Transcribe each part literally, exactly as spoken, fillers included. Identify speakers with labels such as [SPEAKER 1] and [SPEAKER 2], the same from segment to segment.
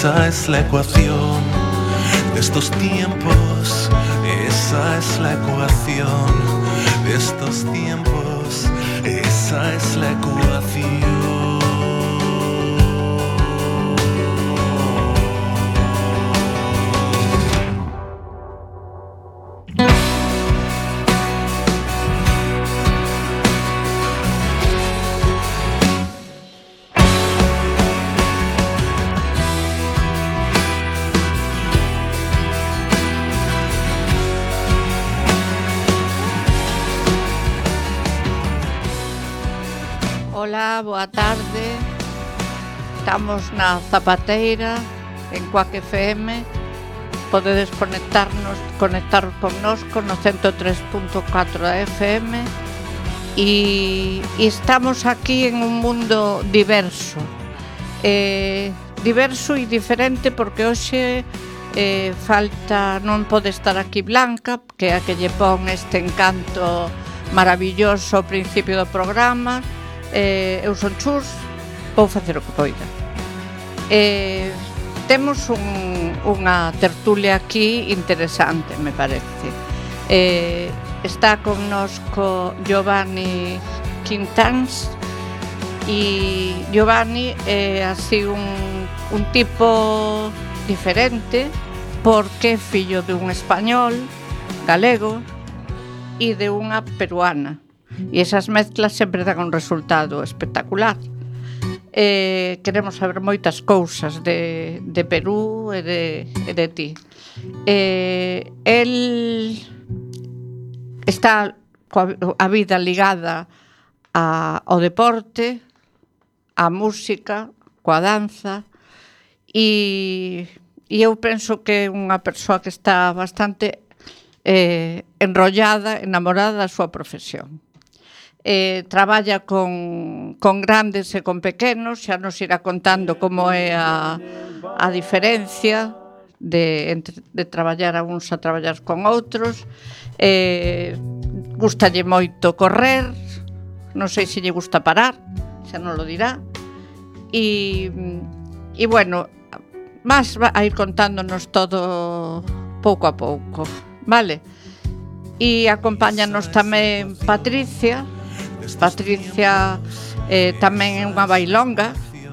[SPEAKER 1] esa es la ecuación de estos tiempos, esa es la ecuación de estos tiempos, esa es la ecuación.
[SPEAKER 2] Ola, boa tarde. Estamos na Zapateira, en Cuac F M. Podedes conectarnos, conectar connosco no ciento tres punto catro da F M. E, e estamos aquí en un mundo diverso. Eh, diverso e diferente porque hoxe eh, falta, non pode estar aquí Blanca, que é a que lle pon este encanto maravilloso ao principio do programa. Eh, eu son Chus, vou facer o que poida. Eh, temos un, unha tertulia aquí interesante, me parece. Eh, está connosco Giovanni Quintans e Giovanni é así un, un tipo diferente porque é fillo de un español galego e de unha peruana. E esas mezclas sempre dan un resultado espectacular. Eh, queremos saber moitas cousas de, de Perú e de, e de ti. Eh, el está coa a vida ligada a, ao deporte, á música, coa danza, e, e eu penso que é unha persoa que está bastante eh, enrollada, enamorada da súa profesión. Eh, traballa con, con grandes e con pequenos, xa nos irá contando como é a, a diferencia de, entre, de traballar a uns a traballar con outros. Eh, gustalle moito correr, non sei se lle gusta parar, xa non lo dirá. E, e bueno, máis va a ir contándonos todo pouco a pouco, vale? E acompáñanos tamén Patricia. Patricia eh, tamén é unha bailonga,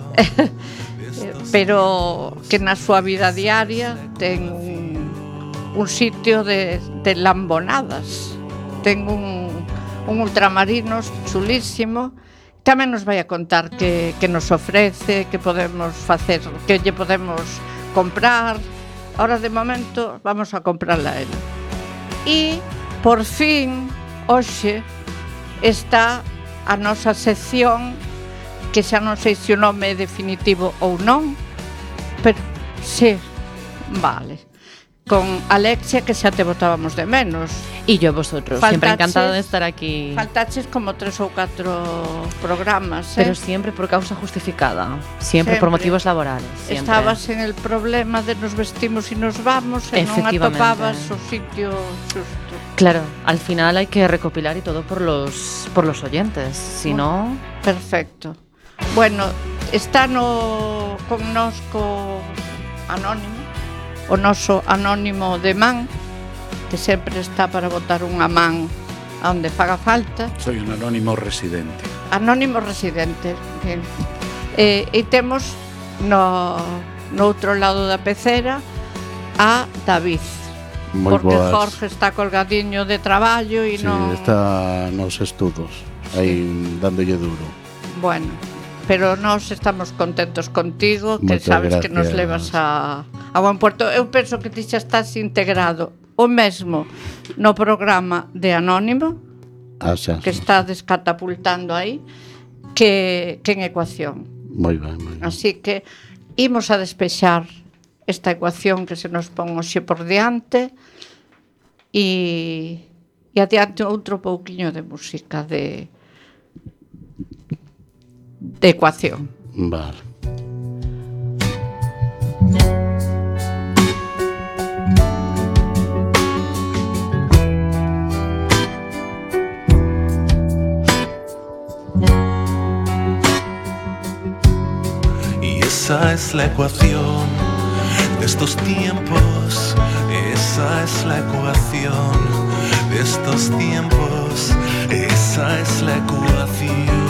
[SPEAKER 2] pero que na súa vida diaria ten un, un sitio de, de lambonadas. Ten un, un ultramarinos chulísimo. Tamén nos vai a contar que, que nos ofrece, que podemos facer, que lle podemos comprar. Ahora de momento vamos a comprarla a ela. E por fin hoxe está a nosa sección, que xa non sei se o nome é definitivo ou non, pero sí, vale, con Alexia, que xa te botábamos de menos.
[SPEAKER 3] E yo vosotros, faltaches, siempre encantada de estar aquí.
[SPEAKER 2] Faltaches como tres ou catro programas, eh?
[SPEAKER 3] Pero siempre por causa justificada, siempre, siempre. por motivos laborales. Siempre.
[SPEAKER 2] Estabas en el problema de nos vestimos e nos vamos e non atopabas o sitio xusto.
[SPEAKER 3] Claro, al final hay que recopilar y todo por los por los oyentes, si no...
[SPEAKER 2] Perfecto. Bueno, está no connosco Anónimo, o noso Anónimo de man, que sempre está para botar unha man onde faga falta.
[SPEAKER 4] Soy un anónimo residente.
[SPEAKER 2] Anónimo residente, bien. Eh, e temos no, no outro lado da pecera a David. Moi porque boas. Jorge está colgadiño de traballo e
[SPEAKER 4] sí,
[SPEAKER 2] non...
[SPEAKER 4] está nos estudos, aí sí. Dándolle duro.
[SPEAKER 2] Bueno, pero nós estamos contentos contigo, que Moitas sabes gracias. Que nos levas a, a buen puerto. Eu penso que ti xa estás integrado o mesmo no programa de Anónimo,
[SPEAKER 4] ah, xa,
[SPEAKER 2] que está descatapultando aí, que, que en Ecuación.
[SPEAKER 4] Moi ben, moi ben.
[SPEAKER 2] Así que imos a despexar esta ecuación que se nos pon hoxe por diante e, e adiante outro pouquiño de música de de ecuación.
[SPEAKER 4] Vale.
[SPEAKER 1] Y esa es la ecuación de estos tiempos, esa es la ecuación, de estos tiempos, esa es la ecuación.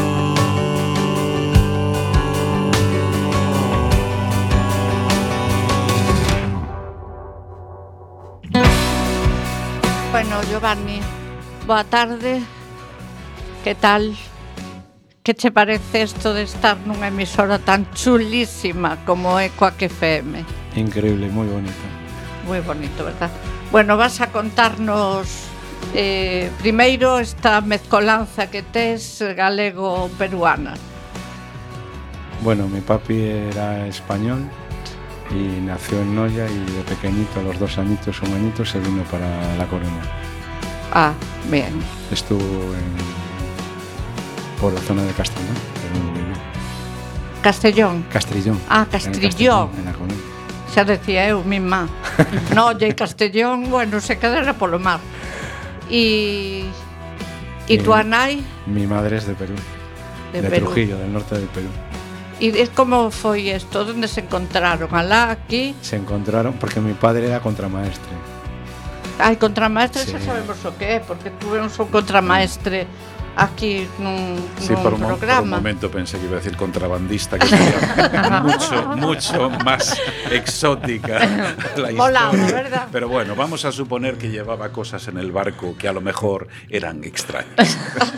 [SPEAKER 2] Bueno, Giovanni, boa tarde. Que tal? Que che parece isto de estar nunha emisora tan chulísima como é Quack F M?
[SPEAKER 5] Increíble, moi bonito.
[SPEAKER 2] Moi bonito, verdad? Bueno, vas a contarnos eh, primeiro esta mezcolanza que tes galego-peruana.
[SPEAKER 5] Bueno, mi papi era español y nació en Noia y de pequeñito, a los dos añitos o un añito, se vino para La Coruña.
[SPEAKER 2] Ah, bien.
[SPEAKER 5] Estuvo en, por la zona de Castellón.
[SPEAKER 2] Castellón.
[SPEAKER 5] Castrillón.
[SPEAKER 2] Ah, Castrillón.
[SPEAKER 5] En, en La Coruña.
[SPEAKER 2] Xa decía eu misma. No, lle Castellón, bueno, se quedara polo mar. E e tua nai?
[SPEAKER 5] Mi madre es de Perú.
[SPEAKER 2] De,
[SPEAKER 5] de
[SPEAKER 2] Perú.
[SPEAKER 5] Trujillo, del norte del Perú.
[SPEAKER 2] E como foi isto? Onde se encontraron? Alá, aquí?
[SPEAKER 5] Se encontraron porque mi padre era contramaestre.
[SPEAKER 2] Ai, contramaestre,
[SPEAKER 5] Sí.
[SPEAKER 2] xa sabemos o que é, porque tuve un son contramaestre aquí nun,
[SPEAKER 6] Sí,
[SPEAKER 2] nun
[SPEAKER 6] por un,
[SPEAKER 2] programa.
[SPEAKER 6] por un momento pensé que iba a decir contrabandista, que sería mucho, mucho más exótica la
[SPEAKER 2] Volaba,
[SPEAKER 6] historia.
[SPEAKER 2] ¿verdad?
[SPEAKER 6] Pero bueno, vamos a suponer que llevaba cosas en el barco que a lo mejor eran extrañas.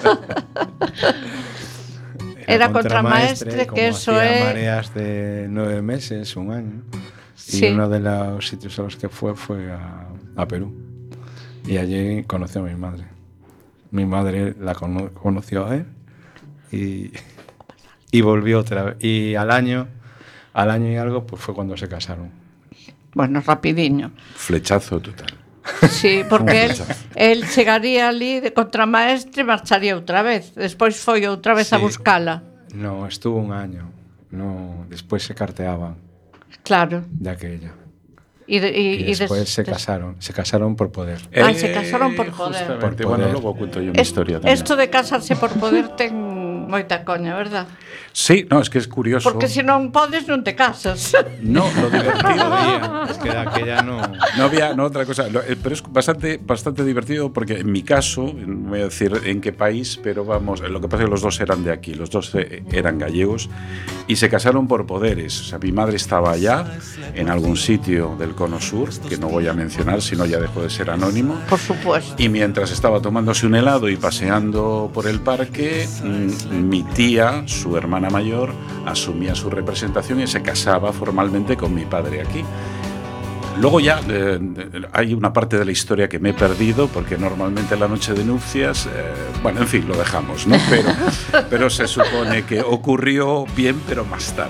[SPEAKER 2] Era contramaestre, que
[SPEAKER 5] como
[SPEAKER 2] eso
[SPEAKER 5] hacía
[SPEAKER 2] é...
[SPEAKER 5] mareas de nueve meses, un año.
[SPEAKER 2] Sí.
[SPEAKER 5] Y uno de los sitios a los que fue fue a, a Perú. Y allí conoció a mi madre. Mi madre la cono- conoció a él y, y volvió otra vez. Y al año, al año y algo, pues fue cuando se casaron.
[SPEAKER 2] Bueno, rapidiño.
[SPEAKER 6] Flechazo total.
[SPEAKER 2] Sí, porque él, él chegaría ali de contramaestre e marcharía outra vez. Despois foi outra vez
[SPEAKER 5] Sí.
[SPEAKER 2] a buscala.
[SPEAKER 5] No, estuvo un año. No, después se carteaban
[SPEAKER 2] Claro.
[SPEAKER 5] de aquella.
[SPEAKER 2] E, de,
[SPEAKER 5] Y,
[SPEAKER 2] e, e
[SPEAKER 5] después
[SPEAKER 2] des,
[SPEAKER 5] se
[SPEAKER 2] des,
[SPEAKER 5] casaron. Se casaron por poder.
[SPEAKER 2] Ah, se casaron por poder.
[SPEAKER 6] Justamente.
[SPEAKER 5] Por
[SPEAKER 6] Bueno,
[SPEAKER 5] poder.
[SPEAKER 6] luego cuento yo mi
[SPEAKER 2] Es,
[SPEAKER 6] historia también.
[SPEAKER 2] esto de casarse por poder ten moita coña, verdad?
[SPEAKER 6] Sí, no, es que es curioso.
[SPEAKER 2] Porque se non podes non te casas.
[SPEAKER 6] No, lo divertido
[SPEAKER 5] Es que de aquella no.
[SPEAKER 6] No había no, otra cosa, Lo- eh, pero es bastante, bastante divertido porque en mi caso, no voy a decir en qué país, pero vamos, lo que pasa es que los dos eran de aquí, los dos eh, eran gallegos y se casaron por poderes. O sea, mi madre estaba allá, en algún sitio del Cono Sur, que no voy a mencionar, si no ya dejo de ser anónimo.
[SPEAKER 2] Por supuesto.
[SPEAKER 6] Y mientras estaba tomándose un helado y paseando por el parque, mmm, mi tía, su hermana mayor, asumía su representación y se casaba formalmente con mi padre aquí. Luego ya eh, hay una parte de la historia que me he perdido porque normalmente la noche de nupcias, eh, bueno, en fin, lo dejamos, ¿no? Pero, pero se supone que ocurrió bien, pero más tarde.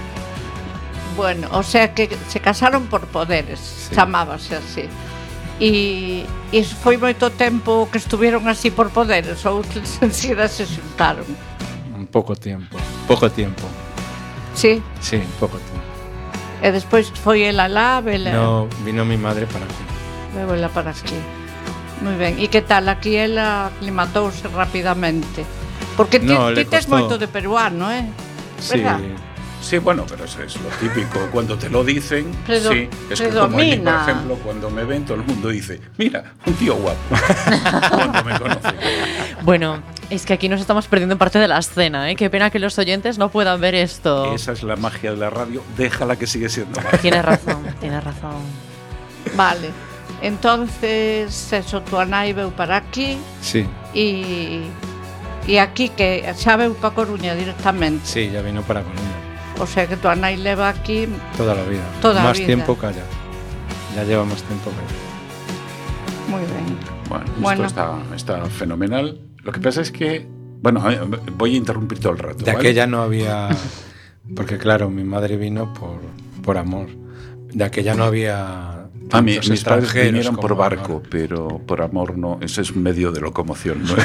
[SPEAKER 2] Bueno, o sea que se casaron por poderes,
[SPEAKER 5] Sí.
[SPEAKER 2] chamábase así. E, e foi moito tempo que estuvieron así por poderes ou que enseguida se xuntaron.
[SPEAKER 5] Un poco tiempo. Poco tiempo.
[SPEAKER 2] Sí,
[SPEAKER 5] Sí, poco tiempo.
[SPEAKER 2] e despois foi ela lá, vela,
[SPEAKER 5] No, vino mi madre para aquí.
[SPEAKER 2] vela para aquí. Moi ben, e que tal? Aquí ela aclimatouse rapidamente. Porque ti,
[SPEAKER 5] No,
[SPEAKER 2] ti
[SPEAKER 5] le
[SPEAKER 2] tes
[SPEAKER 5] costó.
[SPEAKER 2] moito de peruano, eh?
[SPEAKER 5] Sí,
[SPEAKER 2] ¿Verdad?
[SPEAKER 6] Sí, bueno, pero eso es lo típico. Cuando te lo dicen,
[SPEAKER 2] Predo-
[SPEAKER 6] sí. Es que como a mí, por
[SPEAKER 2] predomina.
[SPEAKER 6] ejemplo, cuando me ven, todo el mundo dice, mira, un tío guapo. Cuando me conocen.
[SPEAKER 3] Bueno, es que aquí nos estamos perdiendo parte de la escena, ¿eh? Qué pena que los oyentes no puedan ver esto.
[SPEAKER 6] Esa es la magia de la radio. Déjala que sigue siendo magia.
[SPEAKER 3] Tienes razón, tienes razón.
[SPEAKER 2] Vale. Entonces, eso, tua nai veu para aquí
[SPEAKER 5] sí,
[SPEAKER 2] e e aquí que xa veu para Coruña directamente.
[SPEAKER 5] sí, ya vino para Coruña.
[SPEAKER 2] O sea que tua nai leva aquí.
[SPEAKER 5] Toda la vida.
[SPEAKER 2] Toda la
[SPEAKER 5] más
[SPEAKER 2] vida.
[SPEAKER 5] tiempo que allá. Ya lleva más tiempo que allá.
[SPEAKER 2] Muy ben.
[SPEAKER 6] Bueno,
[SPEAKER 2] Bueno.
[SPEAKER 6] esto está, está fenomenal. Lo que pasa es que, bueno, a ver, voy a interrumpir todo el rato.
[SPEAKER 5] De
[SPEAKER 6] ¿vale?
[SPEAKER 5] aquella no había. Porque, claro, mi madre vino por, por amor. De aquella no había.
[SPEAKER 6] A mí,
[SPEAKER 5] tantos
[SPEAKER 6] mis padres
[SPEAKER 5] extranjeros
[SPEAKER 6] vinieron por
[SPEAKER 5] como
[SPEAKER 6] barco,
[SPEAKER 5] ahora.
[SPEAKER 6] pero por amor no. Ese es un medio de locomoción. ¿no?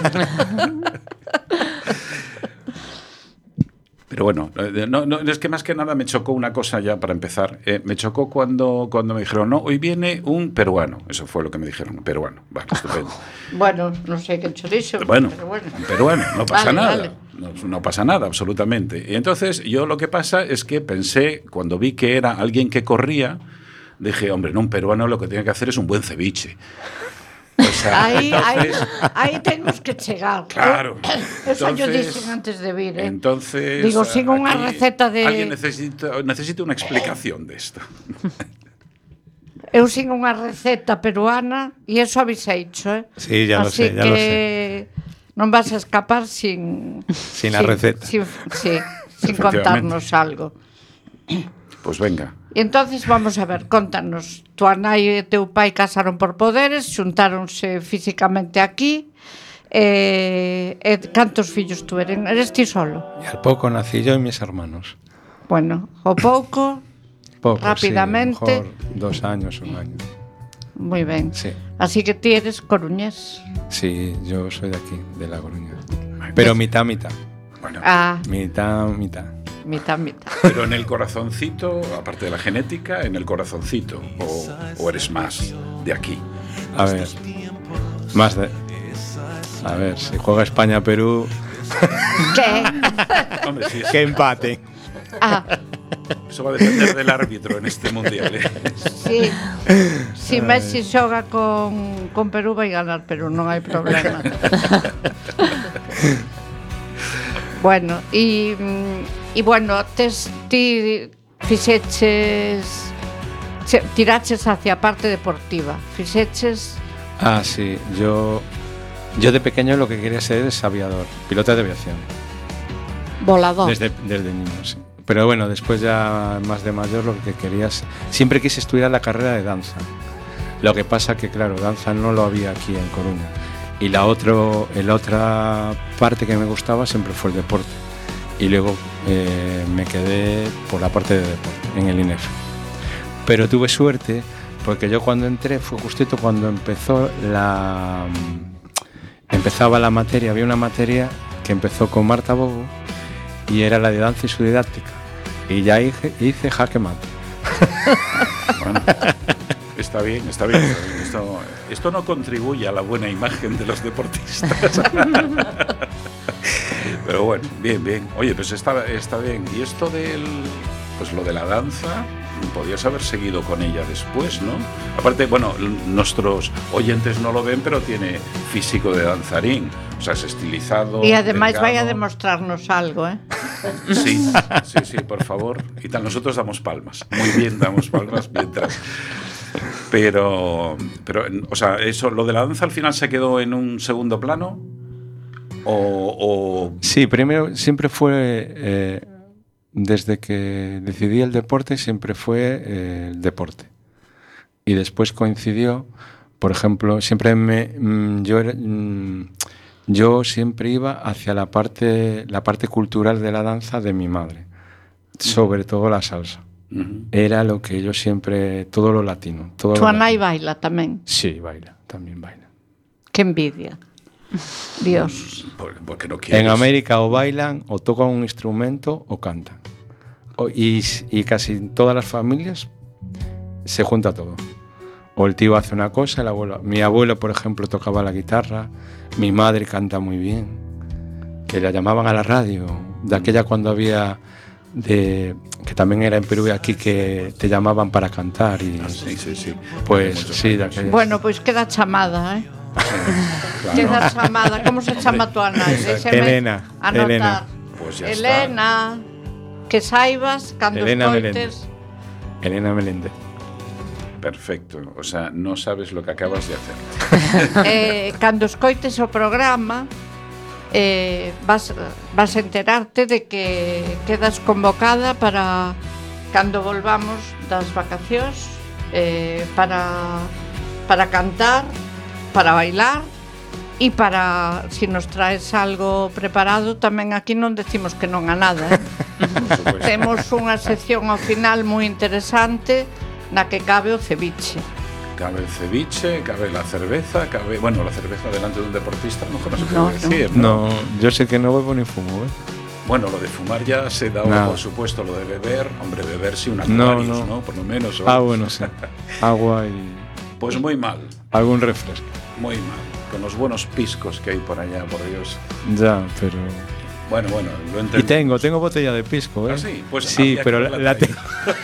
[SPEAKER 6] Pero bueno, eh, no, no, es que más que nada me chocó una cosa ya para empezar. Eh, me chocó cuando, cuando me dijeron, no, hoy viene un peruano. Eso fue lo que me dijeron, un peruano. Vale, estupendo.
[SPEAKER 2] Bueno, non sei que chorizo,
[SPEAKER 6] Bueno,
[SPEAKER 2] pero bueno.
[SPEAKER 6] un peruano, no pasa
[SPEAKER 2] Vale,
[SPEAKER 6] nada.
[SPEAKER 2] vale.
[SPEAKER 6] No, no pasa nada, absolutamente. Y entonces yo lo que pasa es que pensé, cuando vi que era alguien que corría, dije, hombre, no, un peruano lo que tiene que hacer es un buen ceviche. O sea,
[SPEAKER 2] Aí, aí,
[SPEAKER 6] entonces,
[SPEAKER 2] aí temos que chegar.
[SPEAKER 6] claro.
[SPEAKER 2] Eso yo
[SPEAKER 6] Entonces-
[SPEAKER 2] dixen antes de vir, eh?
[SPEAKER 6] Entonces,
[SPEAKER 2] Digo, sin unha
[SPEAKER 6] aquí
[SPEAKER 2] receta de...
[SPEAKER 6] Alguien necesita, necesita una explicación de esto.
[SPEAKER 2] Eu sin unha receta peruana e eso aviseicho, eh?
[SPEAKER 5] Sí, ya lo
[SPEAKER 2] Así
[SPEAKER 5] sé, ya
[SPEAKER 2] que
[SPEAKER 5] lo sé.
[SPEAKER 2] non vas a escapar sin...
[SPEAKER 5] Sin la receta.
[SPEAKER 2] Sin, sí, sin
[SPEAKER 6] Efectivamente.
[SPEAKER 2] contarnos algo.
[SPEAKER 6] Pues venga.
[SPEAKER 2] E entonces vamos a ver, contanos. Tua nai e teu pai casaron por poderes, xuntáronse físicamente aquí. Eh, e cantos fillos tuveren? Eres ti solo?
[SPEAKER 5] Y al poco nací yo y mis hermanos.
[SPEAKER 2] Bueno, o pouco,
[SPEAKER 5] Poco,
[SPEAKER 2] Rápidamente.
[SPEAKER 5] Sí, a lo mejor dos años, un año.
[SPEAKER 2] moi ben.
[SPEAKER 5] Sí,
[SPEAKER 2] Así que ti eres coruñés.
[SPEAKER 5] sí, yo soy de aquí, de La Coruña. Pero mitad, mitad.
[SPEAKER 6] Bueno,
[SPEAKER 2] Ah,
[SPEAKER 5] Mitad, mitad.
[SPEAKER 2] mitad, mitad.
[SPEAKER 6] pero en el corazoncito, aparte de la genética, en el corazoncito, o, o eres más de aquí.
[SPEAKER 5] A ver, más de... A ver, si juega España-Perú,
[SPEAKER 2] Que?
[SPEAKER 6] Hombre, sí,
[SPEAKER 5] que empate.
[SPEAKER 2] Ah,
[SPEAKER 6] eso va a depender del árbitro en este mundial. ¿eh?
[SPEAKER 2] sí. Si Messi xoga con, con Perú vai ganar Perú, non hai problema. Bueno, e e bueno, tes ti fixeches che, tiraches hacia a parte deportiva. Fixeches
[SPEAKER 5] Ah, sí, yo... Yo de pequeño lo que quería ser es aviador, piloto de aviación.
[SPEAKER 2] volador.
[SPEAKER 5] Desde, desde niño, sí. Pero bueno, después ya más de mayor lo que quería es... Siempre quise estudiar la carrera de danza. Lo que pasa que, claro, danza no lo había aquí en Coruña. Y la, otro, la otra parte que me gustaba siempre fue el deporte. Y luego eh, me quedé por la parte de deporte, en el I N E F. Pero tuve suerte porque yo cuando entré fue justito cuando empezó la... Empezaba la materia, había una materia que empezó con Marta Bogo y era la de danza y su didáctica. Y ya hice, hice jaque mate.
[SPEAKER 6] Bueno, está bien, está bien. Está bien. Esto, esto no contribuye a la buena imagen de los deportistas. Pero bueno, bien, bien. Oye, pues está, está bien. Y esto del, pues lo de la danza, podías haber seguido con ella después, ¿no? Aparte, bueno, nuestros oyentes no lo ven, pero tiene físico de danzarín. O sea, es estilizado.
[SPEAKER 2] E ademais vai a
[SPEAKER 6] delgado.
[SPEAKER 2] demostrarnos algo, eh?
[SPEAKER 6] Sí, sí, sí, por favor. Y tal, nosotros damos palmas. Muy bien, damos palmas mientras. Pero, pero, o sea, eso, lo de la danza al final se quedó en un segundo plano. O, o...
[SPEAKER 5] Sí, primero siempre fue, eh, desde que decidí el deporte, siempre fue eh, el deporte. Y después coincidió, por ejemplo, siempre me, mm, yo, era, mm, yo siempre iba hacia la parte, la parte cultural de la danza de mi madre, sobre todo la salsa.
[SPEAKER 6] Uh-huh.
[SPEAKER 5] Era lo que yo siempre, todo lo latino. Todo
[SPEAKER 2] Tua
[SPEAKER 5] lo
[SPEAKER 2] nai
[SPEAKER 5] latino.
[SPEAKER 2] baila tamén.
[SPEAKER 5] Sí, baila, también baila.
[SPEAKER 2] Que envidia. Dios.
[SPEAKER 6] Por- porque no quieres.
[SPEAKER 5] En América o bailan, o tocan un instrumento, o cantan. O- y, y casi todas las familias se junta todo. O el tío hace una cosa, el abuelo. Mi abuelo, por ejemplo, tocaba la guitarra. Mi madre canta muy bien. Que la llamaban a la radio. De aquella cuando había... De, que también era en Perú y aquí, que te llamaban para cantar. Y,
[SPEAKER 6] Ah, sí, sí, sí.
[SPEAKER 5] pues
[SPEAKER 6] Muchos
[SPEAKER 5] sí, de
[SPEAKER 6] años.
[SPEAKER 5] aquella.
[SPEAKER 2] Bueno, pois queda chamada, eh?
[SPEAKER 6] Claro.
[SPEAKER 2] Queda chamada. Como se chama tua nai? Déxeme
[SPEAKER 5] Elena,
[SPEAKER 2] anotar.
[SPEAKER 5] Elena.
[SPEAKER 6] Pues ya
[SPEAKER 2] Elena, que saibas cando
[SPEAKER 5] Elena
[SPEAKER 2] escoites.
[SPEAKER 5] Elena Meléndez.
[SPEAKER 6] Perfecto. O sea, no sabes lo que acabas de hacer.
[SPEAKER 2] eh, cando escoites o programa eh, vas, vas a enterarte de que quedas convocada para cando volvamos das vacacións eh, para, para cantar, para bailar e para, si nos traes algo preparado, tamén aquí non decimos que non a nada, eh?
[SPEAKER 6] Por supuesto.
[SPEAKER 2] Temos unha sección ao final moi interesante na que cabe o ceviche.
[SPEAKER 6] Cabe el ceviche, cabe la cerveza, cabe... Bueno, la cerveza delante de un deportista, no no se puede
[SPEAKER 2] No, no.
[SPEAKER 6] decir,
[SPEAKER 5] No, yo sé que no bebo ni fumo, ¿eh?
[SPEAKER 6] Bueno, lo de fumar ya se da,
[SPEAKER 5] Nada.
[SPEAKER 6] por supuesto, lo de beber. Hombre, beber sí, una
[SPEAKER 5] No,
[SPEAKER 6] Aquarius,
[SPEAKER 5] no.
[SPEAKER 6] ¿no? Por lo menos. ¿o?
[SPEAKER 5] Ah, bueno, sí. Agua y
[SPEAKER 6] Pues muy mal,
[SPEAKER 5] algún refresco.
[SPEAKER 6] muy mal. Con los buenos piscos que hay por allá, por Dios.
[SPEAKER 5] Ya, pero
[SPEAKER 6] Bueno, bueno, lo entendí.
[SPEAKER 5] Y tengo, tengo botella de pisco, ¿eh?
[SPEAKER 6] ¿Ah, sí? Pues
[SPEAKER 5] sí, pero la, la, te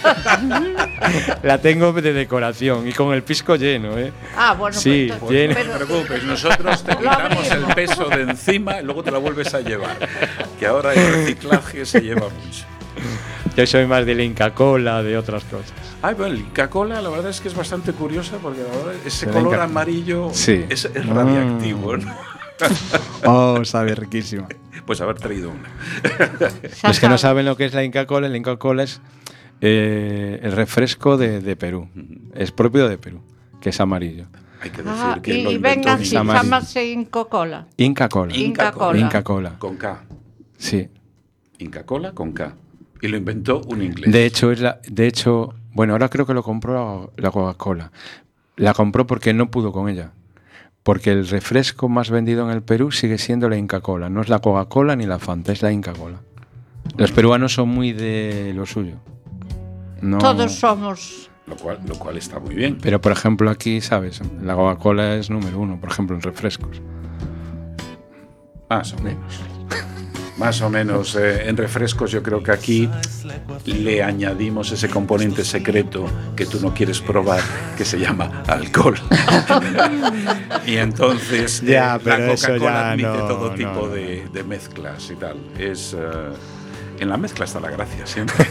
[SPEAKER 5] la tengo de decoración y con el pisco lleno, ¿eh?
[SPEAKER 2] Ah, bueno,
[SPEAKER 5] sí,
[SPEAKER 2] pues,
[SPEAKER 6] Pues
[SPEAKER 5] lleno.
[SPEAKER 6] no te preocupes, nosotros te quitamos el peso de encima y luego te la vuelves a llevar. Que ahora el reciclaje se lleva mucho.
[SPEAKER 5] Yo soy más de la Inca Cola, de otras cosas.
[SPEAKER 6] Ay, bueno, el Inca Cola la verdad es que es bastante curiosa porque la verdad ese
[SPEAKER 5] El
[SPEAKER 6] color
[SPEAKER 5] Inca-
[SPEAKER 6] amarillo
[SPEAKER 5] Sí.
[SPEAKER 6] es, es radiactivo, ¿no?
[SPEAKER 5] Oh, sabe riquísima.
[SPEAKER 6] Pues haber traído una.
[SPEAKER 5] Los que no saben lo que es la Inca Cola, la Inca Cola es eh, el refresco de, de Perú. Es propio de Perú, que es amarillo.
[SPEAKER 6] Hay que decir
[SPEAKER 2] Ah,
[SPEAKER 6] que
[SPEAKER 2] y,
[SPEAKER 6] lo
[SPEAKER 2] y
[SPEAKER 6] inventó
[SPEAKER 2] venga,
[SPEAKER 6] un
[SPEAKER 2] si
[SPEAKER 5] Amarillo.
[SPEAKER 2] llámase Inca Cola.
[SPEAKER 5] Inca Cola.
[SPEAKER 2] Inca Cola.
[SPEAKER 5] Inca Cola.
[SPEAKER 6] Con K.
[SPEAKER 5] Sí.
[SPEAKER 6] Inca Cola con K. Y lo inventó un inglés.
[SPEAKER 5] De hecho, es la, de hecho, bueno, ahora creo que lo compró la, la Coca-Cola. La compró porque no pudo con ella. Porque el refresco más vendido en el Perú sigue siendo la Inca Cola. No es la Coca-Cola ni la Fanta, es la Inca Cola. Los peruanos son muy de lo suyo. No,
[SPEAKER 2] Todos somos.
[SPEAKER 6] Lo cual, lo cual está muy bien.
[SPEAKER 5] Pero, por ejemplo, aquí, ¿sabes? La Coca-Cola es número uno, por ejemplo, en refrescos.
[SPEAKER 6] Más o menos. Más o menos. Eh, en refrescos yo creo que aquí le añadimos ese componente secreto que tú no quieres probar, que se llama alcohol. Y entonces
[SPEAKER 5] Ya,
[SPEAKER 6] eh,
[SPEAKER 5] pero
[SPEAKER 6] la
[SPEAKER 5] eso
[SPEAKER 6] Coca-Cola
[SPEAKER 5] ya
[SPEAKER 6] admite
[SPEAKER 5] no,
[SPEAKER 6] todo
[SPEAKER 5] no,
[SPEAKER 6] tipo
[SPEAKER 5] no.
[SPEAKER 6] De, de mezclas y tal. Es, eh, en la mezcla está la gracia siempre.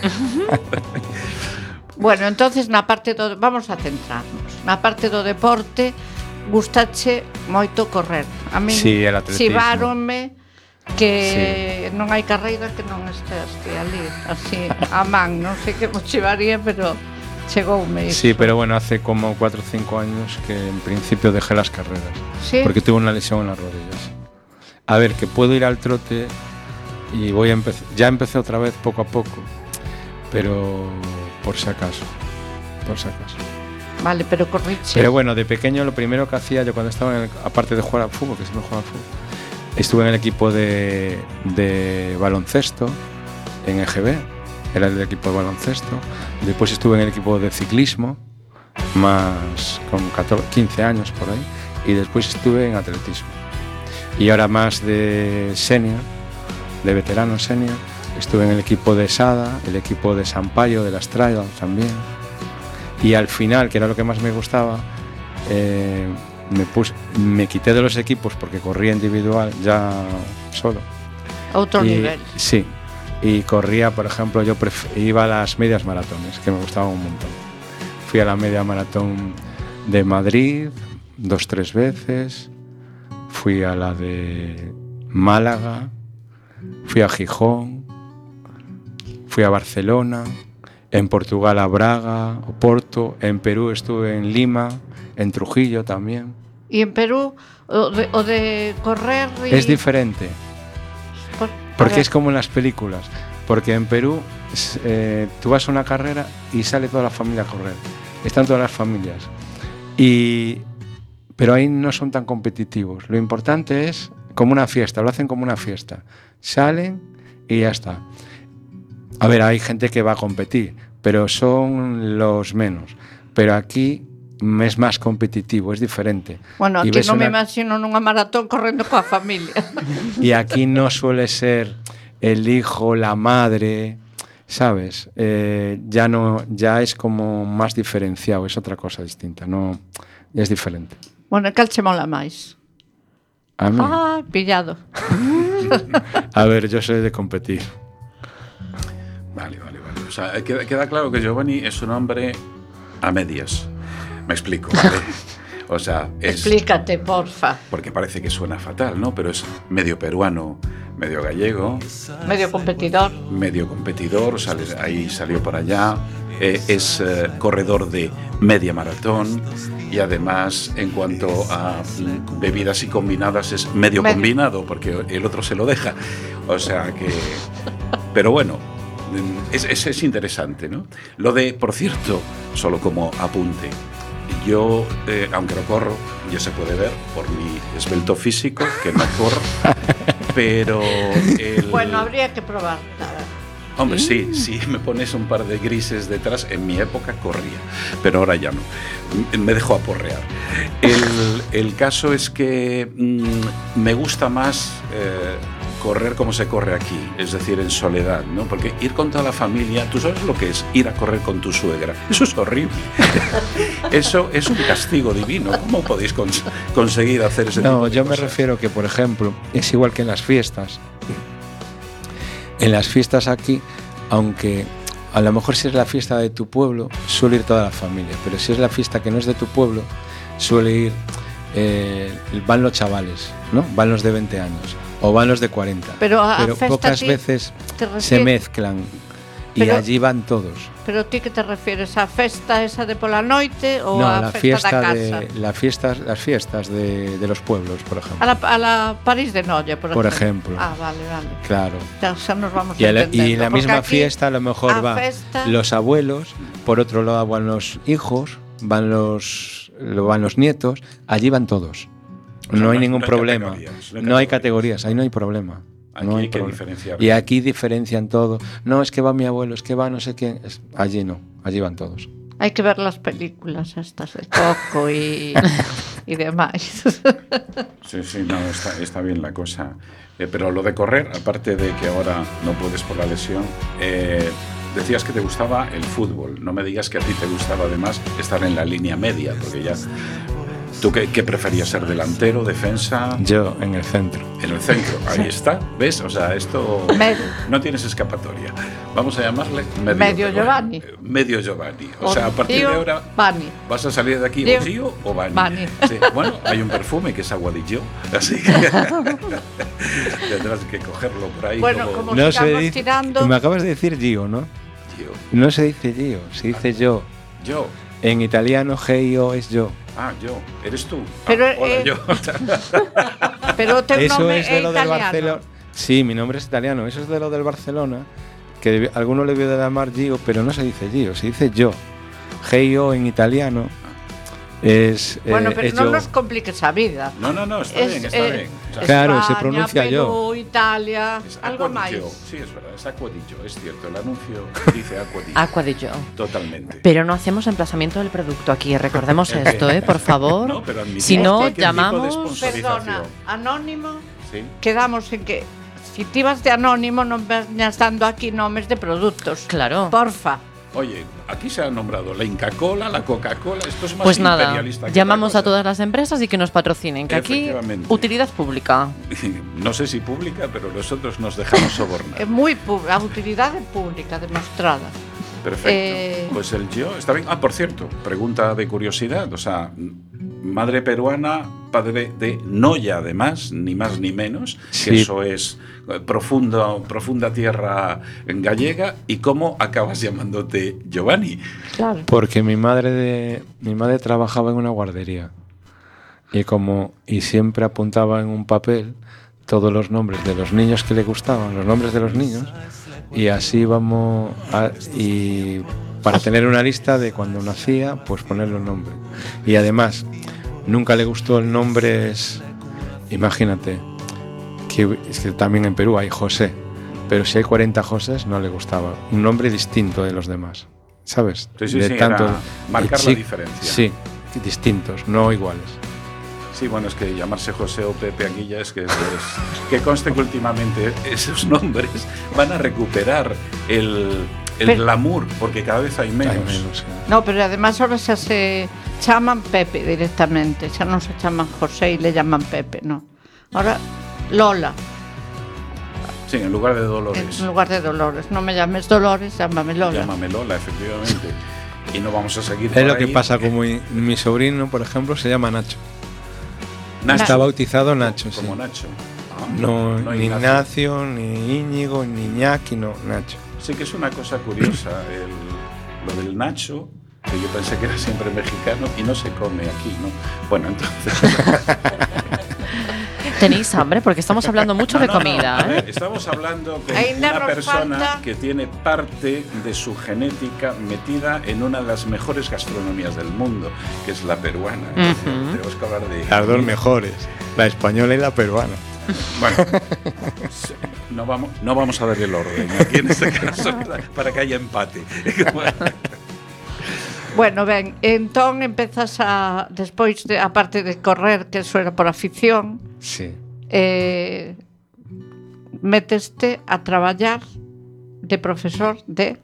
[SPEAKER 2] Bueno, entonces na parte do vamos a centrarnos. Na parte do deporte gustache moito correr. A mí
[SPEAKER 5] Sí, el atletismo.
[SPEAKER 2] chiváronme que sí. Non hai carreira que non estés que ali, así a man, non sei que mo chivaría, pero chegoume iso.
[SPEAKER 5] Sí, pero bueno, hace como cuatro o cinco años que en principio dejé las carreras.
[SPEAKER 2] ¿Sí?
[SPEAKER 5] Porque tuve una lesión en las rodillas. A ver, que puedo ir al trote y voy a empezar. Ya empecé otra vez poco a poco, pero por si acaso. Por si acaso.
[SPEAKER 2] Vale, pero corriche.
[SPEAKER 5] Pero bueno, de pequeño lo primero que hacía yo cuando estaba, en el, aparte de jugar al fútbol, que siempre jugaba al fútbol, estuve en el equipo de, de baloncesto en E G B, era el equipo de baloncesto. Después estuve en el equipo de ciclismo, más con catorce, quince años por ahí, y después estuve en atletismo. Y ahora más de senior, de veterano senior, estuve en el equipo de Sada, el equipo de Sampaio, de las Trials también. Y al final, que era lo que más me gustaba, eh, me, puse, me quité de los equipos porque corría individual ya solo.
[SPEAKER 2] Outro
[SPEAKER 5] y,
[SPEAKER 2] nivel.
[SPEAKER 5] Sí, y corría, por ejemplo, yo pref- iba a las medias maratones, que me gustaban un montón. Fui a la media maratón de Madrid dos, tres veces, fui a la de Málaga, fui a Gijón, fui a Barcelona, en Portugal a Braga, Oporto, en Perú estuve en Lima, en Trujillo también.
[SPEAKER 2] Y en Perú o de, o de correr y...
[SPEAKER 5] Es diferente.
[SPEAKER 2] Por,
[SPEAKER 5] Porque es como en las películas. Porque en Perú eh, tú vas a una carrera y sale toda la familia a correr. Están todas las familias. Y, pero ahí no son tan competitivos. Lo importante es como una fiesta, lo hacen como una fiesta. Salen y ya está. A ver, hay gente que va a competir, pero son los menos. Pero aquí es más competitivo, es diferente.
[SPEAKER 2] Bueno,
[SPEAKER 5] Y
[SPEAKER 2] aquí
[SPEAKER 5] ves
[SPEAKER 2] non me
[SPEAKER 5] una-
[SPEAKER 2] imagino nunha maratón correndo coa familia.
[SPEAKER 5] Y aquí no suele ser el hijo, la madre, ¿sabes? Eh, ya no, ya es como más diferenciado, es otra cosa distinta, no, es diferente.
[SPEAKER 2] Bueno, cal che mola máis?
[SPEAKER 5] A mí,
[SPEAKER 2] Ah, pillado.
[SPEAKER 5] a ver, yo soy de competir.
[SPEAKER 6] Vale, vale, vale. O sea, queda, queda claro que Giovanni es un hombre a medias. Me explico, ¿vale? O sea, es...
[SPEAKER 2] Explícate, porfa.
[SPEAKER 6] Porque parece que suena fatal, ¿no? Pero es medio peruano, medio gallego,
[SPEAKER 2] Medio competidor.
[SPEAKER 6] medio competidor, sale, ahí salió por allá, eh, es eh, corredor de media maratón y además en cuanto a mm, bebidas y combinadas es medio,
[SPEAKER 2] Medio.
[SPEAKER 6] combinado porque el otro se lo deja. O sea que... Pero bueno, mm, es, es, es interesante, ¿no? Lo de, por cierto, solo como apunte, yo, eh, aunque no corro, ya se puede ver por mi esbelto físico, que no corro, pero... El...
[SPEAKER 2] Bueno, habría que probar. A ver.
[SPEAKER 6] Hombre, sí, sí, me pones un par de grises detrás, en mi época corría, pero ahora ya no, me dejo aporrear. El, el caso es que mmm, me gusta más eh, correr como se corre aquí, es decir, en soledad, ¿no? Porque ir con toda la familia, tú sabes lo que es ir a correr con tu suegra, eso es horrible. Eso es un castigo divino. ¿Cómo podéis cons- conseguir hacer ese
[SPEAKER 5] No,
[SPEAKER 6] tipo de
[SPEAKER 5] yo me
[SPEAKER 6] cosas?
[SPEAKER 5] refiero que, por ejemplo, es igual que en las fiestas. En las fiestas aquí, aunque a lo mejor si es la fiesta de tu pueblo, suele ir toda la familia, pero si es la fiesta que no es de tu pueblo, suele ir, eh, van los chavales, ¿no? Van los de veinte años o van los de cuarenta.
[SPEAKER 2] Pero a- a festa
[SPEAKER 5] pocas
[SPEAKER 2] ti
[SPEAKER 5] veces
[SPEAKER 2] te
[SPEAKER 5] se
[SPEAKER 2] refieres-
[SPEAKER 5] mezclan y
[SPEAKER 2] Pero-
[SPEAKER 5] allí van todos.
[SPEAKER 2] Pero ti que te refieres a festa esa de pola noite ou
[SPEAKER 5] No,
[SPEAKER 2] a
[SPEAKER 5] la
[SPEAKER 2] festa
[SPEAKER 5] fiesta
[SPEAKER 2] da casa?
[SPEAKER 5] de la fiestas, las fiestas de, de los pueblos, por ejemplo.
[SPEAKER 2] A la, a la París de Noia, por,
[SPEAKER 5] Por ejemplo.
[SPEAKER 2] Ah, vale, vale.
[SPEAKER 5] Claro.
[SPEAKER 2] Ya, xa nos vamos
[SPEAKER 5] Y, a la,
[SPEAKER 2] entendendo,
[SPEAKER 5] y la
[SPEAKER 2] porque
[SPEAKER 5] misma
[SPEAKER 2] aquí
[SPEAKER 5] fiesta a lo mejor
[SPEAKER 2] a
[SPEAKER 5] van
[SPEAKER 2] festa-
[SPEAKER 5] los abuelos, por otro lado van los hijos, van los lo- van los nietos, allí van todos.
[SPEAKER 6] O sea,
[SPEAKER 5] no hay
[SPEAKER 6] no hay-
[SPEAKER 5] ningún
[SPEAKER 6] no hay
[SPEAKER 5] problema.
[SPEAKER 6] categorías, no hay
[SPEAKER 5] No hay
[SPEAKER 6] categorías.
[SPEAKER 5] categorías, ahí no hay problema.
[SPEAKER 6] Aquí
[SPEAKER 5] No
[SPEAKER 6] hay
[SPEAKER 5] hay
[SPEAKER 6] que
[SPEAKER 5] problema.
[SPEAKER 6] diferenciar.
[SPEAKER 5] Y aquí diferencian todo. No, es que va mi abuelo, es que va no sé quién. Es- allí no, allí van todos.
[SPEAKER 2] Hay que ver las películas estas de Coco y, y demás.
[SPEAKER 6] Sí, sí, no, está, está bien la cosa. Eh, pero lo de correr, aparte de que ahora no puedes por la lesión, eh, decías que te gustaba el fútbol. No me digas que a ti te gustaba además estar en la línea media, porque ya... ¿Tú qué, qué preferías ser? ¿Delantero, defensa?
[SPEAKER 5] Yo en el centro.
[SPEAKER 6] En el centro, ahí está, ¿ves? O sea, esto
[SPEAKER 2] Medio.
[SPEAKER 6] no tienes escapatoria. Vamos a llamarle medio,
[SPEAKER 2] Medio
[SPEAKER 6] pero-
[SPEAKER 2] Giovanni.
[SPEAKER 6] eh, Medio Giovanni. O,
[SPEAKER 2] O
[SPEAKER 6] sea, a partir
[SPEAKER 2] Gio
[SPEAKER 6] de ahora
[SPEAKER 2] Vanni.
[SPEAKER 6] vas a salir de aquí
[SPEAKER 2] Gio-
[SPEAKER 6] o Gio o Vanni.
[SPEAKER 2] Vanni.
[SPEAKER 6] Sí, bueno, hay un perfume que es agua de Gio, así que tendrás que cogerlo por ahí
[SPEAKER 2] Bueno,
[SPEAKER 6] como,
[SPEAKER 2] como-
[SPEAKER 5] No se
[SPEAKER 2] sigamos
[SPEAKER 5] dice,
[SPEAKER 2] tirando.
[SPEAKER 5] me acabas de decir Gio, ¿no?
[SPEAKER 6] Gio.
[SPEAKER 5] No se dice Gio, se dice yo.
[SPEAKER 6] Yo.
[SPEAKER 5] En italiano Gio es yo.
[SPEAKER 6] Ah, yo. ¿Eres tú?
[SPEAKER 2] Pero,
[SPEAKER 6] Ah, hola,
[SPEAKER 2] eh,
[SPEAKER 6] yo.
[SPEAKER 2] Pero teu
[SPEAKER 5] Eso
[SPEAKER 2] nome
[SPEAKER 5] es de
[SPEAKER 2] é
[SPEAKER 5] lo del
[SPEAKER 2] italiano.
[SPEAKER 5] Barcelona. Sí, mi nombre es italiano. Eso es de lo del Barcelona. Que debi- alguno le vio de llamar Gio, pero no se dice Gio, se dice yo. Gio en italiano es. eh,
[SPEAKER 2] Bueno, pero
[SPEAKER 5] es
[SPEAKER 2] non
[SPEAKER 5] yo.
[SPEAKER 2] nos compliques a vida.
[SPEAKER 6] No, no, no, está
[SPEAKER 2] Es,
[SPEAKER 6] bien, está
[SPEAKER 2] eh,
[SPEAKER 6] bien. O sea,
[SPEAKER 5] Claro, se
[SPEAKER 2] España,
[SPEAKER 5] pronuncia
[SPEAKER 2] Perú,
[SPEAKER 5] yo.
[SPEAKER 2] Italia,
[SPEAKER 6] es
[SPEAKER 2] algo
[SPEAKER 6] Aqua di
[SPEAKER 2] máis.
[SPEAKER 6] Gio. Sí, es verdad, es Aqua di Gio, es cierto. El anuncio dice Aqua di Gio.
[SPEAKER 3] Aqua de Joe.
[SPEAKER 6] Totalmente.
[SPEAKER 3] Pero no hacemos emplazamiento del producto aquí, recordemos esto, ¿eh? Por favor.
[SPEAKER 6] No, pero admitimos
[SPEAKER 3] Si no,
[SPEAKER 6] cualquier tipo de
[SPEAKER 3] llamamos...
[SPEAKER 6] sponsorización.
[SPEAKER 2] Perdona, anónimo,
[SPEAKER 6] Sí.
[SPEAKER 2] quedamos en que si ti vas de anónimo non veñas dando aquí nomes de produtos.
[SPEAKER 3] Claro.
[SPEAKER 2] Porfa.
[SPEAKER 6] Oye, aquí se ha nombrado la Inca Cola, la Coca-Cola, esto es más
[SPEAKER 3] Pues nada,
[SPEAKER 6] imperialista que
[SPEAKER 3] llamamos
[SPEAKER 6] otra
[SPEAKER 3] a
[SPEAKER 6] cosa.
[SPEAKER 3] todas las empresas y que nos patrocinen, que aquí
[SPEAKER 6] Efectivamente.
[SPEAKER 3] utilidad pública.
[SPEAKER 6] No sé si pública, pero nosotros nos dejamos sobornar.
[SPEAKER 2] É moi pu- a utilidade pública demostrada.
[SPEAKER 6] Perfecto.
[SPEAKER 2] Eh,
[SPEAKER 6] Pues el Gio está bien. Ah, por cierto, pregunta de curiosidad. O sea, madre peruana, padre de Noya, además, ni más ni menos.
[SPEAKER 5] Sí.
[SPEAKER 6] Que eso es eh, profunda, profunda tierra gallega. ¿Y cómo acabas llamándote Giovanni?
[SPEAKER 2] Claro.
[SPEAKER 5] Porque mi madre de mi madre trabajaba en una guardería y como y siempre apuntaba en un papel todos los nombres de los niños que le gustaban, los nombres de los niños, y así vamos a, y para tener una lista de cuando nacía, pues ponerle un nombre. Y además nunca le gustó el nombre, es, imagínate que, es que también en Perú hay José, pero si hay cuarenta Josés no le gustaba un nombre distinto de los demás, ¿sabes?
[SPEAKER 6] Sí, sí,
[SPEAKER 5] de
[SPEAKER 6] sí,
[SPEAKER 5] tanto
[SPEAKER 6] era marcar
[SPEAKER 5] y
[SPEAKER 6] la
[SPEAKER 5] sí,
[SPEAKER 6] diferencia.
[SPEAKER 5] Sí, distintos, no iguales.
[SPEAKER 6] Sí, bueno, es que llamarse José o Pepe aquí ya es que es, es- que conste que últimamente esos nombres van a recuperar el, el
[SPEAKER 2] Pero-
[SPEAKER 6] glamour, porque cada vez hay menos.
[SPEAKER 5] Hay menos, sí.
[SPEAKER 2] No, pero además ahora xa se chaman Pepe directamente, xa non se chaman José e le llaman Pepe, no. Ahora Lola,
[SPEAKER 6] Sí, en lugar de Dolores.
[SPEAKER 2] en lugar de Dolores. Non me llames Dolores, llámame Lola.
[SPEAKER 6] Llámame Lola, efectivamente. Y no vamos a seguir
[SPEAKER 5] Es
[SPEAKER 6] por
[SPEAKER 5] lo que
[SPEAKER 6] ahí.
[SPEAKER 5] pasa con mi, mi sobrino, por ejemplo, se llama Nacho.
[SPEAKER 6] Nacho,
[SPEAKER 5] Está bautizado Nacho, sí.
[SPEAKER 6] como Nacho. Ah,
[SPEAKER 5] No,
[SPEAKER 6] no
[SPEAKER 5] ni
[SPEAKER 6] Ignacio.
[SPEAKER 5] Ignacio, ni Íñigo, ni Iñaki, no, Nacho.
[SPEAKER 6] Sí que es una cosa curiosa, el, lo del Nacho, que yo pensé que era siempre mexicano y no se come aquí, ¿no? Bueno, entonces...
[SPEAKER 3] ¿Tenéis hambre? Porque estamos hablando mucho
[SPEAKER 6] No,
[SPEAKER 3] de
[SPEAKER 6] no, no.
[SPEAKER 3] comida,
[SPEAKER 6] A
[SPEAKER 3] ¿eh?
[SPEAKER 6] ver, estamos hablando con
[SPEAKER 2] Ainda
[SPEAKER 6] una
[SPEAKER 2] nos
[SPEAKER 6] persona
[SPEAKER 2] falta-
[SPEAKER 6] que tiene parte de su genética metida en una de las mejores gastronomías del mundo, que es la peruana. Entonces,
[SPEAKER 3] Ujú.
[SPEAKER 6] tenemos que hablar de...
[SPEAKER 5] Las dos mejores, la española y la peruana.
[SPEAKER 6] Bueno, sí, no vamos, no vamos a dar el orden aquí en este caso para que haya empate.
[SPEAKER 2] Bueno, ben, entón empezas a despois de a parte de correr, que eso era por afición,
[SPEAKER 5] Sí.
[SPEAKER 2] eh meteste a traballar de profesor de...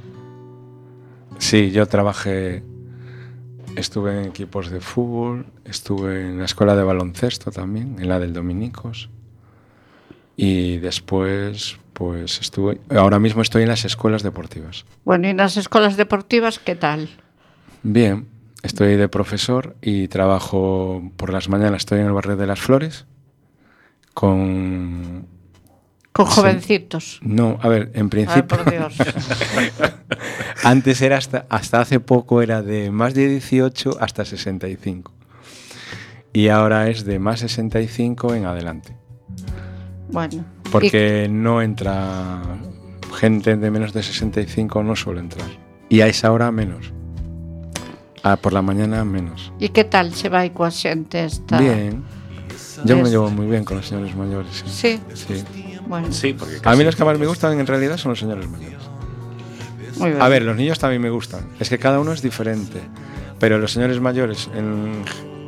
[SPEAKER 5] Sí, yo trabajé, estuve en equipos de fútbol, estuve en la escuela de baloncesto también, en la del Dominicos, y después, pues estuve, ahora mismo estoy en las escuelas deportivas.
[SPEAKER 2] Bueno, ¿y en las escuelas deportivas qué tal?
[SPEAKER 5] Bien, estoy de profesor y trabajo por las mañanas, estoy en el barrio de Las Flores, con...
[SPEAKER 2] Con jovencitos.
[SPEAKER 5] No, a ver, en principio...
[SPEAKER 2] Ay, por Dios.
[SPEAKER 5] Antes era hasta, hasta hace poco era de más de dieciocho hasta sesenta y cinco. Y ahora es de más sesenta y cinco en adelante.
[SPEAKER 2] Bueno.
[SPEAKER 5] Porque y... no entra gente de menos de sesenta y cinco, no suele entrar. Y a esa hora menos. Ah, por la mañana menos.
[SPEAKER 2] ¿Y qué tal se vai coa xente esta?
[SPEAKER 5] Bien. Yo me llevo muy bien con los señores mayores. Sí.
[SPEAKER 2] Sí.
[SPEAKER 5] Sí.
[SPEAKER 2] Bueno.
[SPEAKER 6] Sí, porque
[SPEAKER 5] a mí los que más me gustan en realidad son los señores mayores.
[SPEAKER 2] Muy bien.
[SPEAKER 5] A ver, los niños también me gustan. Es que cada uno es diferente. Pero los señores mayores, en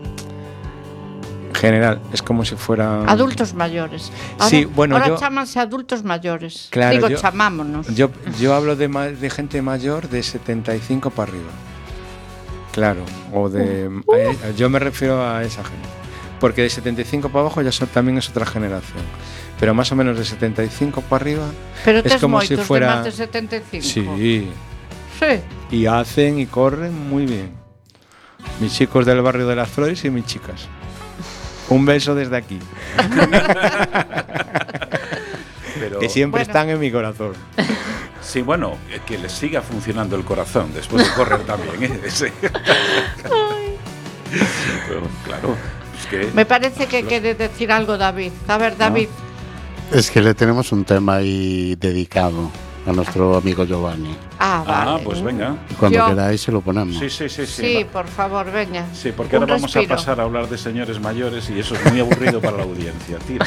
[SPEAKER 5] general, es como si fueran...
[SPEAKER 2] Adultos mayores. Ahora,
[SPEAKER 5] sí, bueno,
[SPEAKER 2] ahora
[SPEAKER 5] yo...
[SPEAKER 2] chámanse adultos mayores.
[SPEAKER 5] Claro,
[SPEAKER 2] Digo,
[SPEAKER 5] yo,
[SPEAKER 2] chamámonos.
[SPEAKER 5] Yo, yo hablo de, ma- de gente mayor de setenta y cinco para arriba. Claro, o de... Uh, uh. Yo me refiero a esa gente. Porque de setenta y cinco para abajo ya son, también es otra generación. Pero más o menos de setenta y cinco para arriba.
[SPEAKER 2] Pero
[SPEAKER 5] es como si fuera
[SPEAKER 2] de más de setenta y cinco.
[SPEAKER 5] Sí.
[SPEAKER 2] Sí.
[SPEAKER 5] Y hacen y corren muy bien. Mis chicos del barrio de Las Flores y mis chicas. Un beso desde aquí. Pero, que siempre bueno. están en mi corazón.
[SPEAKER 6] Sí, bueno, que les siga funcionando el corazón después de correr también. ¿eh? Sí. Pero, claro. Es que
[SPEAKER 2] me parece que quiere decir algo David. A ver, David.
[SPEAKER 4] ¿No? Es que le tenemos un tema ahí dedicado a nuestro amigo Giovanni.
[SPEAKER 2] Ah, vale.
[SPEAKER 6] Ah, pues venga.
[SPEAKER 4] Cuando
[SPEAKER 2] Yo...
[SPEAKER 4] queráis se lo ponemos.
[SPEAKER 6] Sí, sí, sí. Sí,
[SPEAKER 2] sí por favor, venga.
[SPEAKER 6] Sí, porque ahora
[SPEAKER 2] un
[SPEAKER 6] vamos
[SPEAKER 2] respiro.
[SPEAKER 6] a pasar a hablar de señores mayores y eso es muy aburrido para la audiencia. Tira.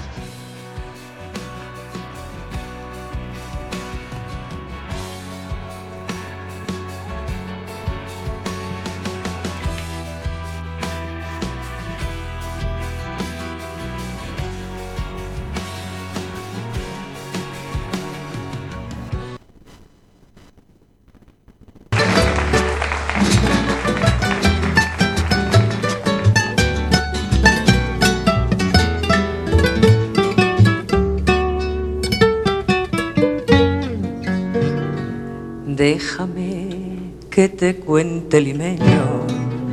[SPEAKER 7] Déjame que te cuente limeño,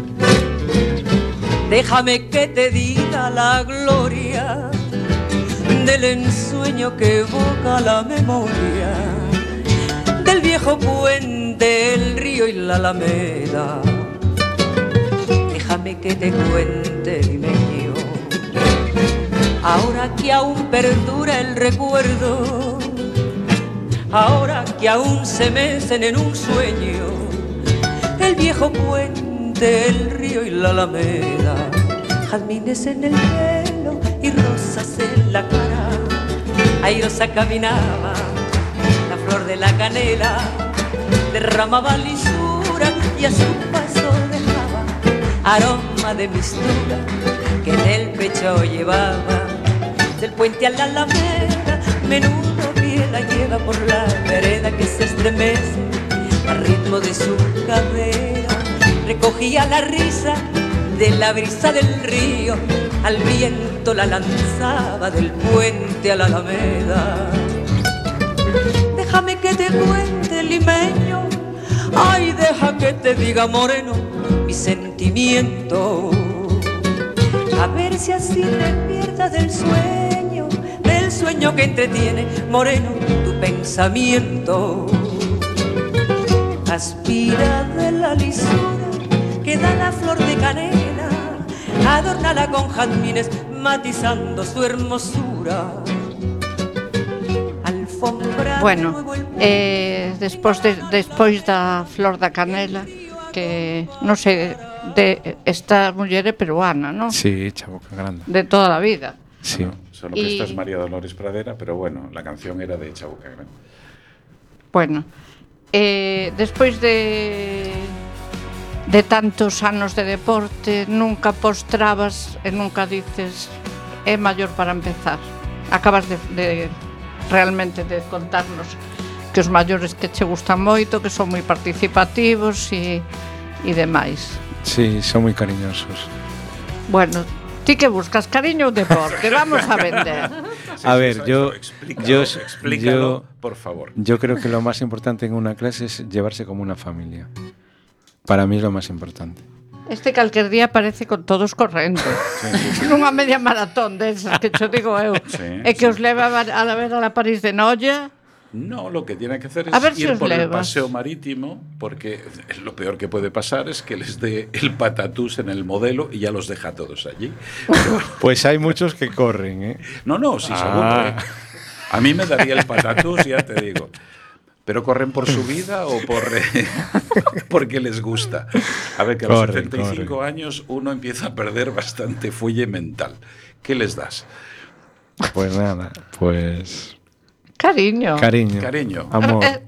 [SPEAKER 7] déjame que te diga la gloria del ensueño que evoca la memoria del viejo puente, el río y la alameda. Déjame que te cuente limeño, ahora que aún perdura el recuerdo, ahora que aún se mecen en un sueño el viejo puente, el río y la alameda, jazmines en el pelo y rosas en la cara. Airosa caminaba, la flor de la canela derramaba lisura y a su paso dejaba aroma de mistura que en el pecho llevaba. Del puente a la alameda, menudo la lleva por la vereda que se estremece al ritmo de su cadera. Recogía la risa de la brisa del río, al viento la lanzaba del puente a la alameda. Déjame que te cuente limeño, ay, deja que te diga moreno mi sentimiento, a ver si así te pierdas del sueño, del sueño que entretiene, moreno, tu pensamiento. Aspira de la lisura que da la flor de canela, adórnala con jazmines matizando su hermosura. Alfombra
[SPEAKER 2] bueno, eh, despois, de, despois da flor da canela, que non sei, de esta muller é peruana, non?
[SPEAKER 5] Sí, Chaboca Grande.
[SPEAKER 2] De toda a vida.
[SPEAKER 5] Sí.
[SPEAKER 6] Bueno, solo que y... esta es María Dolores Pradera, pero bueno, la canción era de Chaboca Grande.
[SPEAKER 2] Bueno, eh, despois de de tantos anos de deporte, nunca postrabas e nunca dices é maior para empezar. Acabas de, de realmente de contarnos que os maiores que che gustan moito, que son moi participativos e, e demais.
[SPEAKER 5] Sí, son moi cariñosos.
[SPEAKER 2] Bueno, ti que buscas, cariño ou deporte? Vamos a vender.
[SPEAKER 6] Sí,
[SPEAKER 5] A
[SPEAKER 6] sí,
[SPEAKER 5] ver,
[SPEAKER 6] eso,
[SPEAKER 5] yo,
[SPEAKER 6] eso, explícalo,
[SPEAKER 5] yo,
[SPEAKER 6] explícalo,
[SPEAKER 5] yo,
[SPEAKER 6] por favor.
[SPEAKER 5] Yo creo que lo más importante en una clase es llevarse como una familia. Para mí es lo más importante.
[SPEAKER 2] Este calquer día aparece con todos correndo.
[SPEAKER 6] Sí, sí, sí.
[SPEAKER 2] Nunha media maratón desas que cho digo eu.
[SPEAKER 6] Sí,
[SPEAKER 2] E que
[SPEAKER 6] sí.
[SPEAKER 2] os leva a a ver a la París de Noia.
[SPEAKER 6] No, lo que tiene que hacer es
[SPEAKER 2] A ver si
[SPEAKER 6] ir
[SPEAKER 2] os
[SPEAKER 6] por el
[SPEAKER 2] levas.
[SPEAKER 6] paseo marítimo, porque lo peor que puede pasar es que les dé el patatús en el modelo y ya los deja a todos allí. Pero,
[SPEAKER 5] Pues hay muchos que corren, ¿eh?
[SPEAKER 6] no, no, sí,
[SPEAKER 5] Ah.
[SPEAKER 6] seguro. ¿eh? A mí me daría el patatús, ya te digo. ¿Pero corren por su vida o por eh, porque les gusta? A ver, que a los
[SPEAKER 5] Corren,
[SPEAKER 6] setenta y cinco
[SPEAKER 5] corren.
[SPEAKER 6] años uno empieza a perder bastante fuelle mental. ¿Qué les das?
[SPEAKER 5] Pues nada, pues
[SPEAKER 2] Cariño.
[SPEAKER 5] cariño,
[SPEAKER 6] Cariño.
[SPEAKER 5] amor.
[SPEAKER 2] Eh,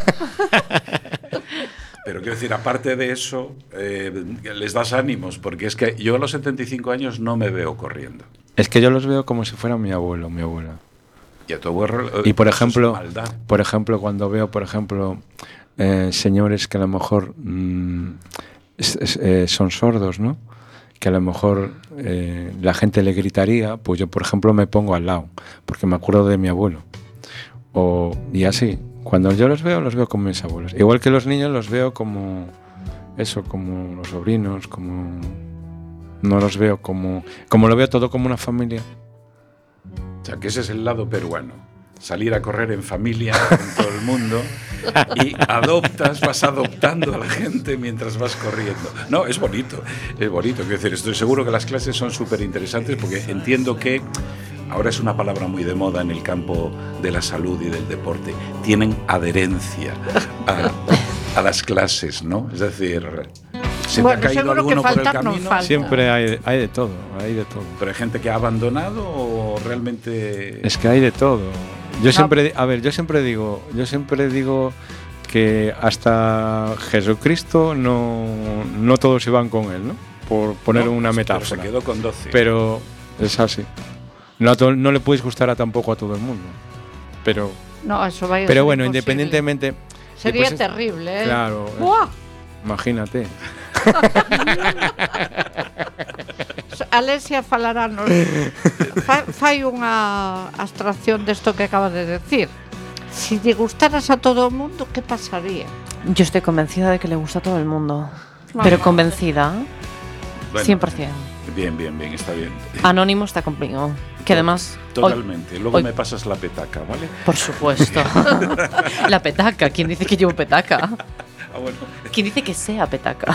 [SPEAKER 6] Pero quiero decir, aparte de eso, eh, les das ánimos, porque es que yo a los setenta y cinco años no me veo corriendo.
[SPEAKER 5] Es que yo los veo como si fuera mi abuelo, mi abuela.
[SPEAKER 6] Y a tu abuelo, eh,
[SPEAKER 5] Y por
[SPEAKER 6] eso es
[SPEAKER 5] ejemplo,
[SPEAKER 6] maldad.
[SPEAKER 5] por ejemplo, cuando veo, por ejemplo, eh, señores que a lo mejor mm, es- es- eh, son sordos, ¿no? Que a lo mejor eh, la gente le gritaría, pues yo, por ejemplo, me pongo al lado, porque me acuerdo de mi abuelo. O, y así, cuando yo los veo, los veo como mis abuelos. Igual que los niños los veo como eso, como los sobrinos, como no los veo como, como lo veo todo como una familia.
[SPEAKER 6] O sea, que ese es el lado peruano. Salir a correr en familia con todo el mundo y adoptas, vas adoptando a la gente mientras vas corriendo. No, es bonito, es bonito. Quiero decir, estoy seguro que las clases son súper interesantes porque entiendo que ahora es una palabra muy de moda en el campo de la salud y del deporte. Tienen adherencia a, a las clases, ¿no? Es decir, se
[SPEAKER 2] Bueno,
[SPEAKER 6] te ha caído
[SPEAKER 2] seguro que
[SPEAKER 6] alguno por el
[SPEAKER 2] faltar no
[SPEAKER 6] camino.
[SPEAKER 2] falta.
[SPEAKER 5] Siempre hay, hay de todo, hay de todo.
[SPEAKER 6] Pero hay gente que ha abandonado o realmente...
[SPEAKER 5] Es que hay de todo. Yo siempre, a ver, yo siempre digo, yo siempre digo que hasta Jesucristo no, no todos iban con él, ¿no? Por poner
[SPEAKER 6] No,
[SPEAKER 5] una
[SPEAKER 6] pero
[SPEAKER 5] metáfora.
[SPEAKER 6] se quedó con doce.
[SPEAKER 5] Pero es así. No, a to- no le puedes gustar a tampoco a todo el mundo. Pero,
[SPEAKER 2] No, eso va a
[SPEAKER 5] pero
[SPEAKER 2] ser
[SPEAKER 5] bueno,
[SPEAKER 2] imposible.
[SPEAKER 5] independientemente.
[SPEAKER 2] Sería
[SPEAKER 5] después es-
[SPEAKER 2] terrible, ¿eh?
[SPEAKER 5] Claro. eh,
[SPEAKER 2] ¡Buah!
[SPEAKER 5] Imagínate.
[SPEAKER 2] Alesia falaranos. Fa, fai unha abstracción desto que acaba de decir. Si lle gustaras a todo o mundo, que pasaría?
[SPEAKER 3] Yo estoy convencida de que le gusta a todo el mundo.
[SPEAKER 2] Vamos.
[SPEAKER 3] Pero convencida,
[SPEAKER 6] Bueno,
[SPEAKER 3] cien por ciento.
[SPEAKER 6] Bien, bien, bien, está bien.
[SPEAKER 3] Anónimo está conmigo. Que además... hoy-
[SPEAKER 6] Totalmente. Luego
[SPEAKER 3] hoy-
[SPEAKER 6] me pasas la petaca, ¿vale?
[SPEAKER 3] Por supuesto. La petaca. ¿Quién dice que llevo petaca?
[SPEAKER 6] Ah, bueno.
[SPEAKER 3] ¿Quién dice que sea petaca?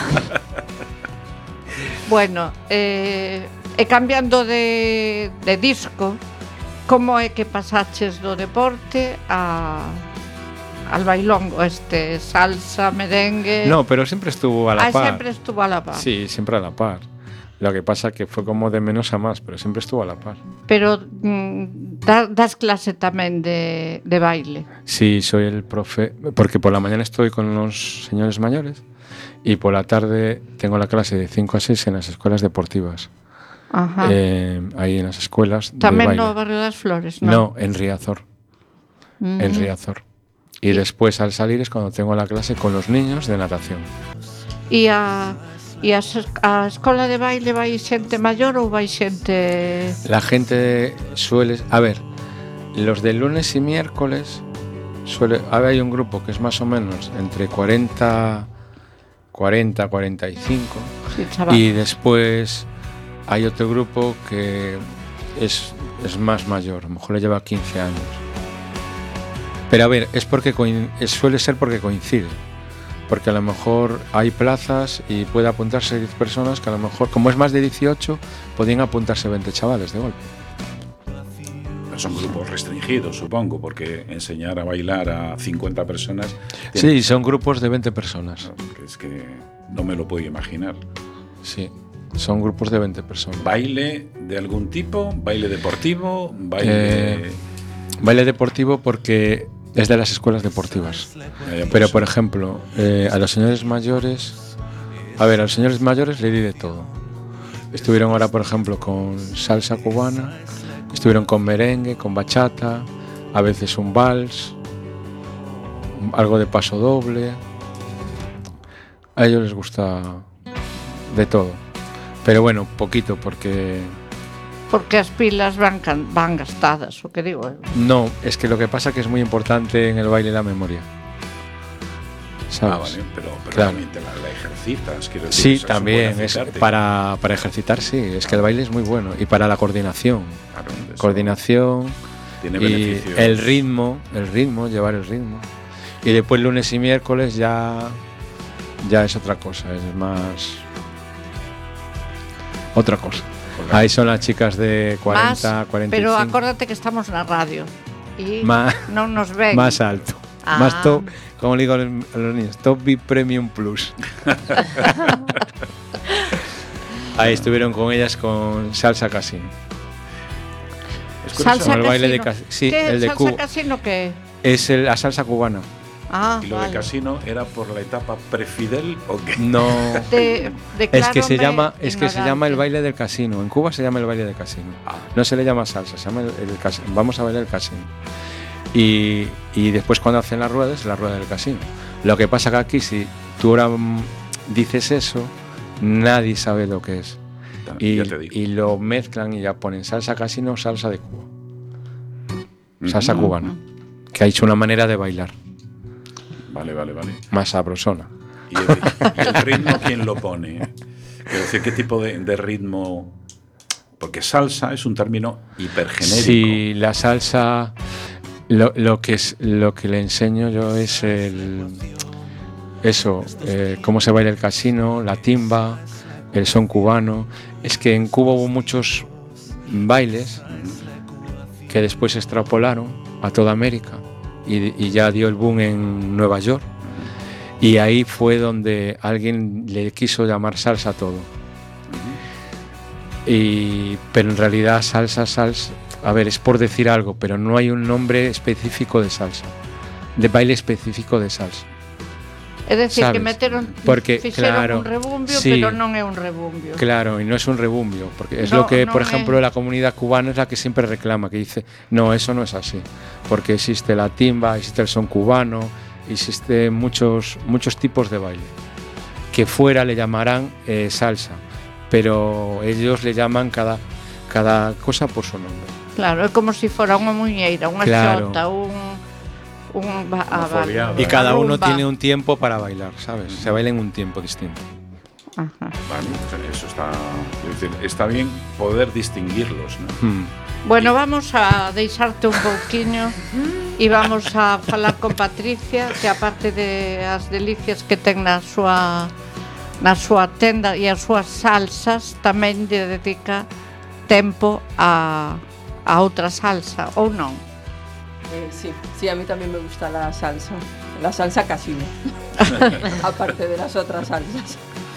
[SPEAKER 2] Bueno, eh, e cambiando de, de disco, como é que pasaches do deporte a, al bailongo, este, salsa, merengue?
[SPEAKER 5] No, pero siempre estuvo a la
[SPEAKER 2] ah,
[SPEAKER 5] par.
[SPEAKER 2] sempre estuvo a la par.
[SPEAKER 5] Sí, siempre a la par. Lo que pasa que fue como de menos a más, pero siempre estuvo a la par.
[SPEAKER 2] Pero mm, da, das clase tamén de, de baile.
[SPEAKER 5] Sí, soy el profe, porque por la mañana estoy con los señores mayores y por la tarde tengo la clase de cinco a seis en las escuelas deportivas.
[SPEAKER 2] Ajá.
[SPEAKER 5] Eh, ahí en las escuelas
[SPEAKER 2] tamén
[SPEAKER 5] de baile.
[SPEAKER 2] no Barrio das Flores,
[SPEAKER 5] No,
[SPEAKER 2] ¿no?
[SPEAKER 5] en Riazor,
[SPEAKER 2] Mm.
[SPEAKER 5] en Riazor. Y después al salir es cuando tengo la clase con los niños de natación.
[SPEAKER 2] E a, e a, a escola de baile vai xente maior ou vai xente...
[SPEAKER 5] La gente suele, a ver, los de lunes y miércoles suele, ahora hay un grupo que es más o menos entre cuarenta, cuarenta, cuarenta y cinco.
[SPEAKER 2] Sí, chaval.
[SPEAKER 5] Y después hay otro grupo que es, es más mayor, a lo mejor le lleva quince años. Pero a ver, es porque coin- es- suele ser porque coincide. Porque a lo mejor hay plazas y puede apuntarse diez personas que a lo mejor, como es más de dieciocho, podían apuntarse veinte chavales de golpe.
[SPEAKER 6] Son grupos restringidos, supongo, porque enseñar a bailar a cincuenta personas...
[SPEAKER 5] Sí, son grupos de veinte personas.
[SPEAKER 6] No, que es que no me lo puedo imaginar.
[SPEAKER 5] Sí, son grupos de veinte personas.
[SPEAKER 6] ¿Baile de algún tipo? ¿Baile deportivo? ¿Baile...?
[SPEAKER 5] Eh, baile deportivo porque es de las escuelas deportivas.
[SPEAKER 6] Ya, ya, pues,
[SPEAKER 5] Pero, por ejemplo, eh, a los señores mayores... A ver, a los señores mayores le di de todo. Estuvieron ahora, por ejemplo, con salsa cubana, estuvieron con merengue, con bachata, a veces un vals, algo de paso doble. A ellos les gusta de todo, pero bueno, poquito porque...
[SPEAKER 2] Porque as pilas van, can, van gastadas, o que digo eu.
[SPEAKER 5] No, es que lo que pasa es que es muy importante en el baile la memoria. ¿Sabes?
[SPEAKER 6] Ah, vale, pero, pero
[SPEAKER 5] claro.
[SPEAKER 6] también te la, la ejercitas, quiero decir.
[SPEAKER 5] Sí, también, es para, para ejercitar, sí, es que el baile es muy bueno. Y para la coordinación.
[SPEAKER 6] Claro,
[SPEAKER 5] coordinación
[SPEAKER 6] tiene
[SPEAKER 5] y
[SPEAKER 6] beneficios.
[SPEAKER 5] el ritmo, el ritmo, llevar el ritmo. Y después lunes y miércoles ya, ya es otra cosa, es más... Otra cosa. Correcto. Ahí son las chicas de cuarenta,
[SPEAKER 2] más,
[SPEAKER 5] cuarenta y cinco.
[SPEAKER 2] Pero acórdate que estamos na radio e
[SPEAKER 5] más,
[SPEAKER 2] non nos ven.
[SPEAKER 5] Más alto. Ah. Más top, como le digo a los niños, Top V I P Premium Plus. Ahí estuvieron con ellas con Salsa Casino.
[SPEAKER 2] Salsa
[SPEAKER 5] el
[SPEAKER 2] Casino.
[SPEAKER 5] Baile de Casino. Sí,
[SPEAKER 2] ¿Qué
[SPEAKER 5] el de
[SPEAKER 2] Salsa
[SPEAKER 5] Cuba.
[SPEAKER 2] Casino qué?
[SPEAKER 5] Es el, la salsa cubana.
[SPEAKER 2] Ah,
[SPEAKER 6] ¿Y lo
[SPEAKER 2] vale.
[SPEAKER 6] de Casino era por la etapa pre-Fidel o qué?
[SPEAKER 5] No.
[SPEAKER 2] De,
[SPEAKER 5] es que se llama, es que se llama el baile del casino. En Cuba se llama el baile del casino.
[SPEAKER 6] Ah.
[SPEAKER 5] No se le llama salsa, se llama el, el casino. Vamos a bailar el casino. Y, y después cuando hacen las ruedas, es la rueda del casino. Lo que pasa que aquí si tú ahora mm, dices eso, nadie sabe lo que es. Y, y lo mezclan y ya ponen salsa casino, salsa de Cuba. Salsa uh-huh. cubana. Que ha hecho una manera de bailar.
[SPEAKER 6] Vale, vale, vale.
[SPEAKER 5] Más sabrosona.
[SPEAKER 6] ¿Y el, el ritmo quién lo pone? Quiero decir, ¿qué tipo de, de ritmo? Porque salsa es un término hipergenérico.
[SPEAKER 5] Sí, la salsa, lo, lo, que, es, lo que le enseño yo es el, eso, eh, cómo se baila el casino, la timba, el son cubano. Es que en Cuba hubo muchos bailes que después se extrapolaron a toda América. Y, y ya dio el boom en Nueva York y ahí fue donde alguien le quiso llamar salsa a todo. Y, pero en realidad salsa, salsa, a ver, es por decir algo, pero no hay un nombre específico de salsa, de baile específico de salsa.
[SPEAKER 2] É decir,
[SPEAKER 5] ¿sabes?
[SPEAKER 2] Que meteron,
[SPEAKER 5] porque,
[SPEAKER 2] fixeron
[SPEAKER 5] claro,
[SPEAKER 2] un rebumbio,
[SPEAKER 5] sí,
[SPEAKER 2] pero non é un rebumbio.
[SPEAKER 5] Claro, y no es un rebumbio, porque es
[SPEAKER 2] no,
[SPEAKER 5] lo que,
[SPEAKER 2] no
[SPEAKER 5] por ejemplo,
[SPEAKER 2] es...
[SPEAKER 5] la comunidad cubana es la que siempre reclama, que dice, no, eso no es así, porque existe la timba, existe el son cubano, existe muchos, muchos tipos de baile, que fuera le llamarán eh, salsa, pero ellos le llaman cada, cada cosa por su nombre.
[SPEAKER 2] Claro, é como se si fora unha muñeira, unha
[SPEAKER 5] claro.
[SPEAKER 2] xota, un... Un, ah, vale.
[SPEAKER 5] Y cada uno tiene un tiempo para bailar, ¿sabes? Se baila en un tiempo distinto.
[SPEAKER 2] Ajá.
[SPEAKER 6] Vale, eso está, es decir, está bien poder distinguirlos, ¿no?
[SPEAKER 5] Hmm.
[SPEAKER 2] Bueno, vamos a deixarte un pouquiño e vamos a falar con Patricia, que aparte de as delicias que ten na súa na súa tenda e as súas salsas, tamén lle dedica tempo a a outra salsa, ou non?
[SPEAKER 8] Eh, sí, sí, a mí también me gusta la salsa, la salsa casino, aparte de las otras salsas.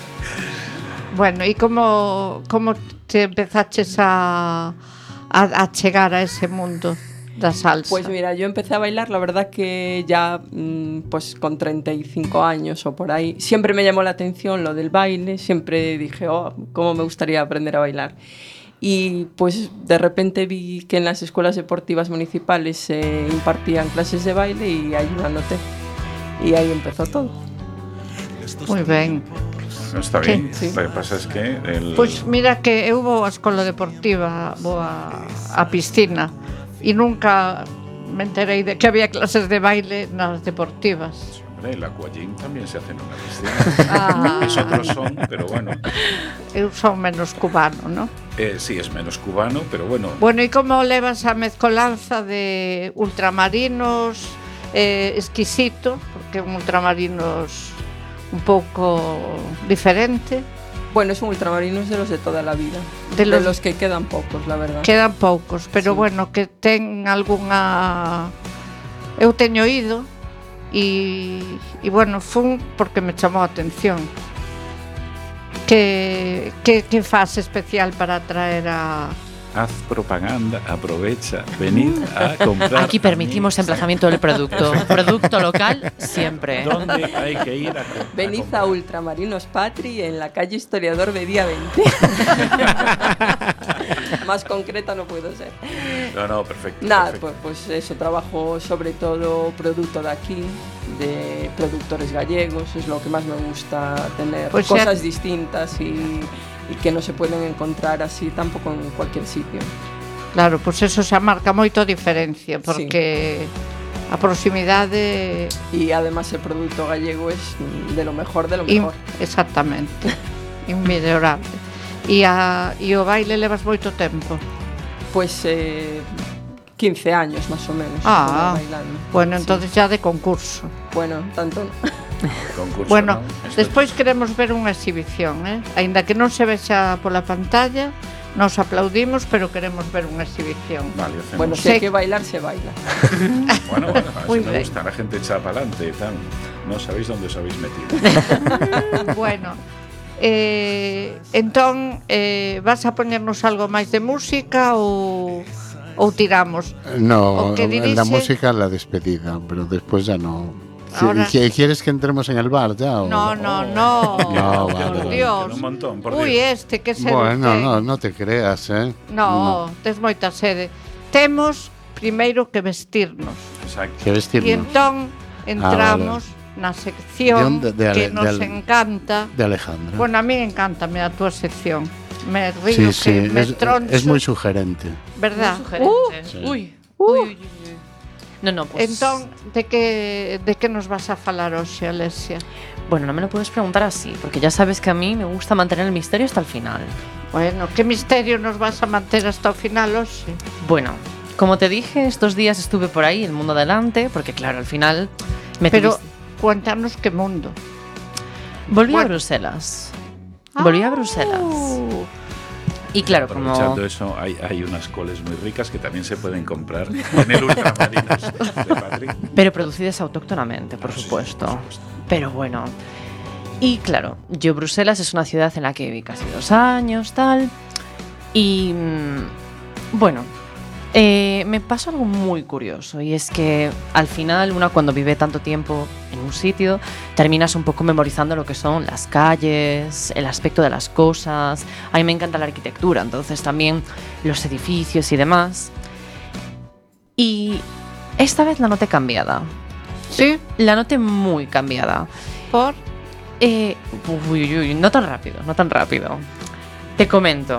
[SPEAKER 2] Bueno, ¿y cómo, cómo te empezaches a, a, a chegar a ese mundo da salsa?
[SPEAKER 8] Pues mira, yo empecé a bailar, la verdad que ya pues con treinta y cinco años o por ahí, siempre me llamó la atención lo del baile, siempre dije, oh, cómo me gustaría aprender a bailar. Y pues de repente vi que en las escuelas deportivas municipales se eh, impartían clases de baile y ahí me anoté. Y ahí empezó todo.
[SPEAKER 2] Muy ben.
[SPEAKER 6] No, está bien, sí. Lo que pasa es que... El...
[SPEAKER 2] Pois pues mira que eu vou a escola deportiva, vou a, a piscina e nunca me enterei de que había clases de baile nas deportivas.
[SPEAKER 6] Hombre, el aquagym también se hace en una piscina. Ah. Es otro son, pero bueno.
[SPEAKER 2] Eu son menos cubano, ¿no?
[SPEAKER 6] Eh, sí, es menos cubano, pero bueno.
[SPEAKER 2] Bueno, ¿y cómo levas a mezcolanza de ultramarinos, eh, exquisito, porque un ultramarinos un pouco diferente?
[SPEAKER 8] Bueno, es un ultramarinos de los de toda la vida, de los, de los que quedan pocos, la verdad.
[SPEAKER 2] Quedan poucos, pero sí. Bueno, que ten algunha... Eu teño ido e, e bueno, fun porque me chamou a atención. Que, que, que faz especial para atraer a,
[SPEAKER 6] haz propaganda, aprovecha, venid a comprar.
[SPEAKER 3] Aquí permitimos emplazamiento del producto. Producto local siempre.
[SPEAKER 6] ¿Dónde hay que ir a, co- a
[SPEAKER 8] Venid
[SPEAKER 6] comprar?
[SPEAKER 8] a Ultramarinos Patri en la calle Historiador de Día veinte. Más concreta no puedo ser.
[SPEAKER 6] No, no, perfecto.
[SPEAKER 8] Nada,
[SPEAKER 6] perfecto.
[SPEAKER 8] pues, pues eso, trabajo sobre todo producto de aquí, de productores gallegos, es lo que más me gusta tener,
[SPEAKER 2] Pues
[SPEAKER 8] cosas
[SPEAKER 2] ya-
[SPEAKER 8] distintas y, y que no se pueden encontrar así tampoco en cualquier sitio.
[SPEAKER 2] Claro, pois eso xa marca moito a diferencia, porque sí. a proximidade...
[SPEAKER 8] Y además el producto gallego es de lo mejor de lo
[SPEAKER 2] in,
[SPEAKER 8] mejor.
[SPEAKER 2] Exactamente, inmejorable. E, a, e o baile levas moito tempo?
[SPEAKER 8] Pues eh, quince años más o menos.
[SPEAKER 2] Ah,
[SPEAKER 8] bailando.
[SPEAKER 2] bueno,
[SPEAKER 8] Sí.
[SPEAKER 2] entonces ya de concurso.
[SPEAKER 8] Bueno, tanto no.
[SPEAKER 6] Concurso,
[SPEAKER 2] Bueno,
[SPEAKER 6] ¿no? Esto-
[SPEAKER 2] despois queremos ver unha exhibición, eh? Aínda que non se vexa pola pantalla, nos aplaudimos, pero queremos ver unha exhibición.
[SPEAKER 6] Vale, hacemos.
[SPEAKER 8] Bueno, si
[SPEAKER 2] Sí.
[SPEAKER 8] hay que bailar, se baila.
[SPEAKER 6] Bueno, bueno, así
[SPEAKER 2] Muy
[SPEAKER 6] me
[SPEAKER 2] bien.
[SPEAKER 6] gusta, la gente echa para adelante y tal. No sabéis dónde os habéis metido.
[SPEAKER 2] Bueno, eh, entón, eh, vas a poñernos algo máis de música ou, ou tiramos?
[SPEAKER 4] No,
[SPEAKER 2] O que
[SPEAKER 4] en
[SPEAKER 2] dirixe-
[SPEAKER 4] la música la despedida, pero después ya no.
[SPEAKER 2] Ahora-
[SPEAKER 4] ¿Qui- ¿Quieres que entremos en el bar ya? o-
[SPEAKER 2] No, no, no.
[SPEAKER 4] No,
[SPEAKER 2] por
[SPEAKER 4] vale, vale.
[SPEAKER 2] Dios.
[SPEAKER 6] Un montón, por
[SPEAKER 2] Uy,
[SPEAKER 6] Dios.
[SPEAKER 2] este, que sede
[SPEAKER 4] Bueno,
[SPEAKER 2] ten.
[SPEAKER 4] no, no te creas, ¿eh?
[SPEAKER 2] No, tes moita sede. Temos primeiro que vestirnos.
[SPEAKER 6] Exacto.
[SPEAKER 4] Que
[SPEAKER 2] E
[SPEAKER 4] vestirnos.
[SPEAKER 2] entón entramos na sección
[SPEAKER 4] De- de- de-
[SPEAKER 2] que
[SPEAKER 4] de-
[SPEAKER 2] nos
[SPEAKER 4] de-
[SPEAKER 2] encanta.
[SPEAKER 4] De Alejandra.
[SPEAKER 2] Bueno, a mí encántame a túa sección. Me río
[SPEAKER 4] sí,
[SPEAKER 2] que
[SPEAKER 4] sí,
[SPEAKER 2] me
[SPEAKER 4] es,
[SPEAKER 2] troncho,
[SPEAKER 4] es muy sugerente.
[SPEAKER 2] verdad?
[SPEAKER 3] Muy sugerente.
[SPEAKER 4] Sí.
[SPEAKER 3] Uy.
[SPEAKER 2] Uh,
[SPEAKER 3] Uy, uy, uy. No, no, pues...
[SPEAKER 2] Entón, de que de que nos vas a falar hoxe, Alesia?
[SPEAKER 3] Bueno, no me lo puedes preguntar así, porque ya sabes que a mí me gusta mantener el misterio hasta el final.
[SPEAKER 2] Bueno, que misterio nos vas a manter hasta o final hoxe?
[SPEAKER 3] Bueno, como te dije, estos días estuve por ahí, el mundo adelante, porque claro, al final me
[SPEAKER 2] Pero
[SPEAKER 3] tuviste-
[SPEAKER 2] cuéntanos que mundo.
[SPEAKER 3] volví a
[SPEAKER 2] bueno.
[SPEAKER 3] Bruselas. Volví a Bruselas.
[SPEAKER 2] Ah,
[SPEAKER 3] Y claro, como...
[SPEAKER 6] Aprovechando eso, hay, hay unas coles muy ricas que también se pueden comprar en el Ultramarinos de Patri.
[SPEAKER 3] Pero producidas autóctonamente, por
[SPEAKER 6] Ah, sí,
[SPEAKER 3] supuesto.
[SPEAKER 6] por supuesto.
[SPEAKER 3] Pero bueno. Y claro, yo Bruselas es una ciudad en la que viví casi dos años, tal. Y mm, bueno, eh, me pasó algo muy curioso. Y es que al final, una cuando vive tanto tiempo en un sitio, terminas un poco memorizando lo que son las calles, el aspecto de las cosas. A mí me encanta la arquitectura, entonces también los edificios y demás. Y esta vez la noté cambiada.
[SPEAKER 2] sí,
[SPEAKER 3] La noté muy cambiada.
[SPEAKER 2] por
[SPEAKER 3] Eh, uy, uy, uy, no tan rápido, no tan rápido. Te comento.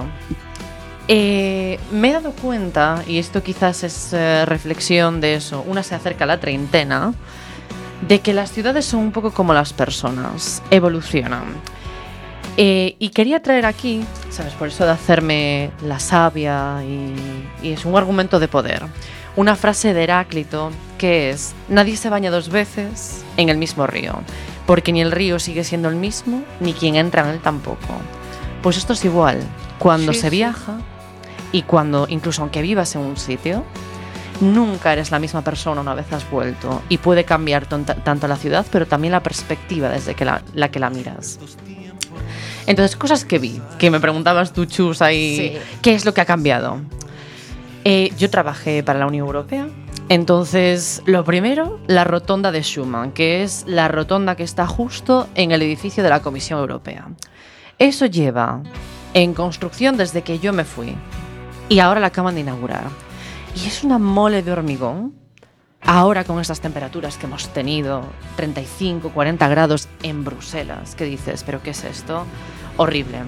[SPEAKER 3] Eh, me he dado cuenta, y esto quizás es eh, reflexión de eso, una se acerca a la treintena, de que las ciudades son un poco como las personas, evolucionan. Eh, y quería traer aquí, ¿sabes? Por eso de hacerme la sabia, y, y es un argumento de poder, una frase de Heráclito que es: nadie se baña dos veces en el mismo río, porque ni el río sigue siendo el mismo, ni quien entra en él tampoco. Pues esto es igual, cuando
[SPEAKER 2] Sí,
[SPEAKER 3] se
[SPEAKER 2] sí.
[SPEAKER 3] viaja y cuando, incluso aunque vivas en un sitio, nunca eres la misma persona una vez has vuelto, y puede cambiar tonta- tanto la ciudad, pero también la perspectiva desde que la, la que la miras. Entonces, cosas que vi, que me preguntabas tú, Chus, ahí,
[SPEAKER 2] Sí.
[SPEAKER 3] ¿qué es lo que ha cambiado? Eh, yo trabajé para la Unión Europea, entonces, lo primero, la rotonda de Schuman, que es la rotonda que está justo en el edificio de la Comisión Europea. Eso lleva en construcción desde que yo me fui, y ahora la acaban de inaugurar. Y es una mole de hormigón. Ahora con estas temperaturas que hemos tenido, treinta y cinco, cuarenta grados en Bruselas, ¿qué dices? ¿Pero qué es esto? Horrible.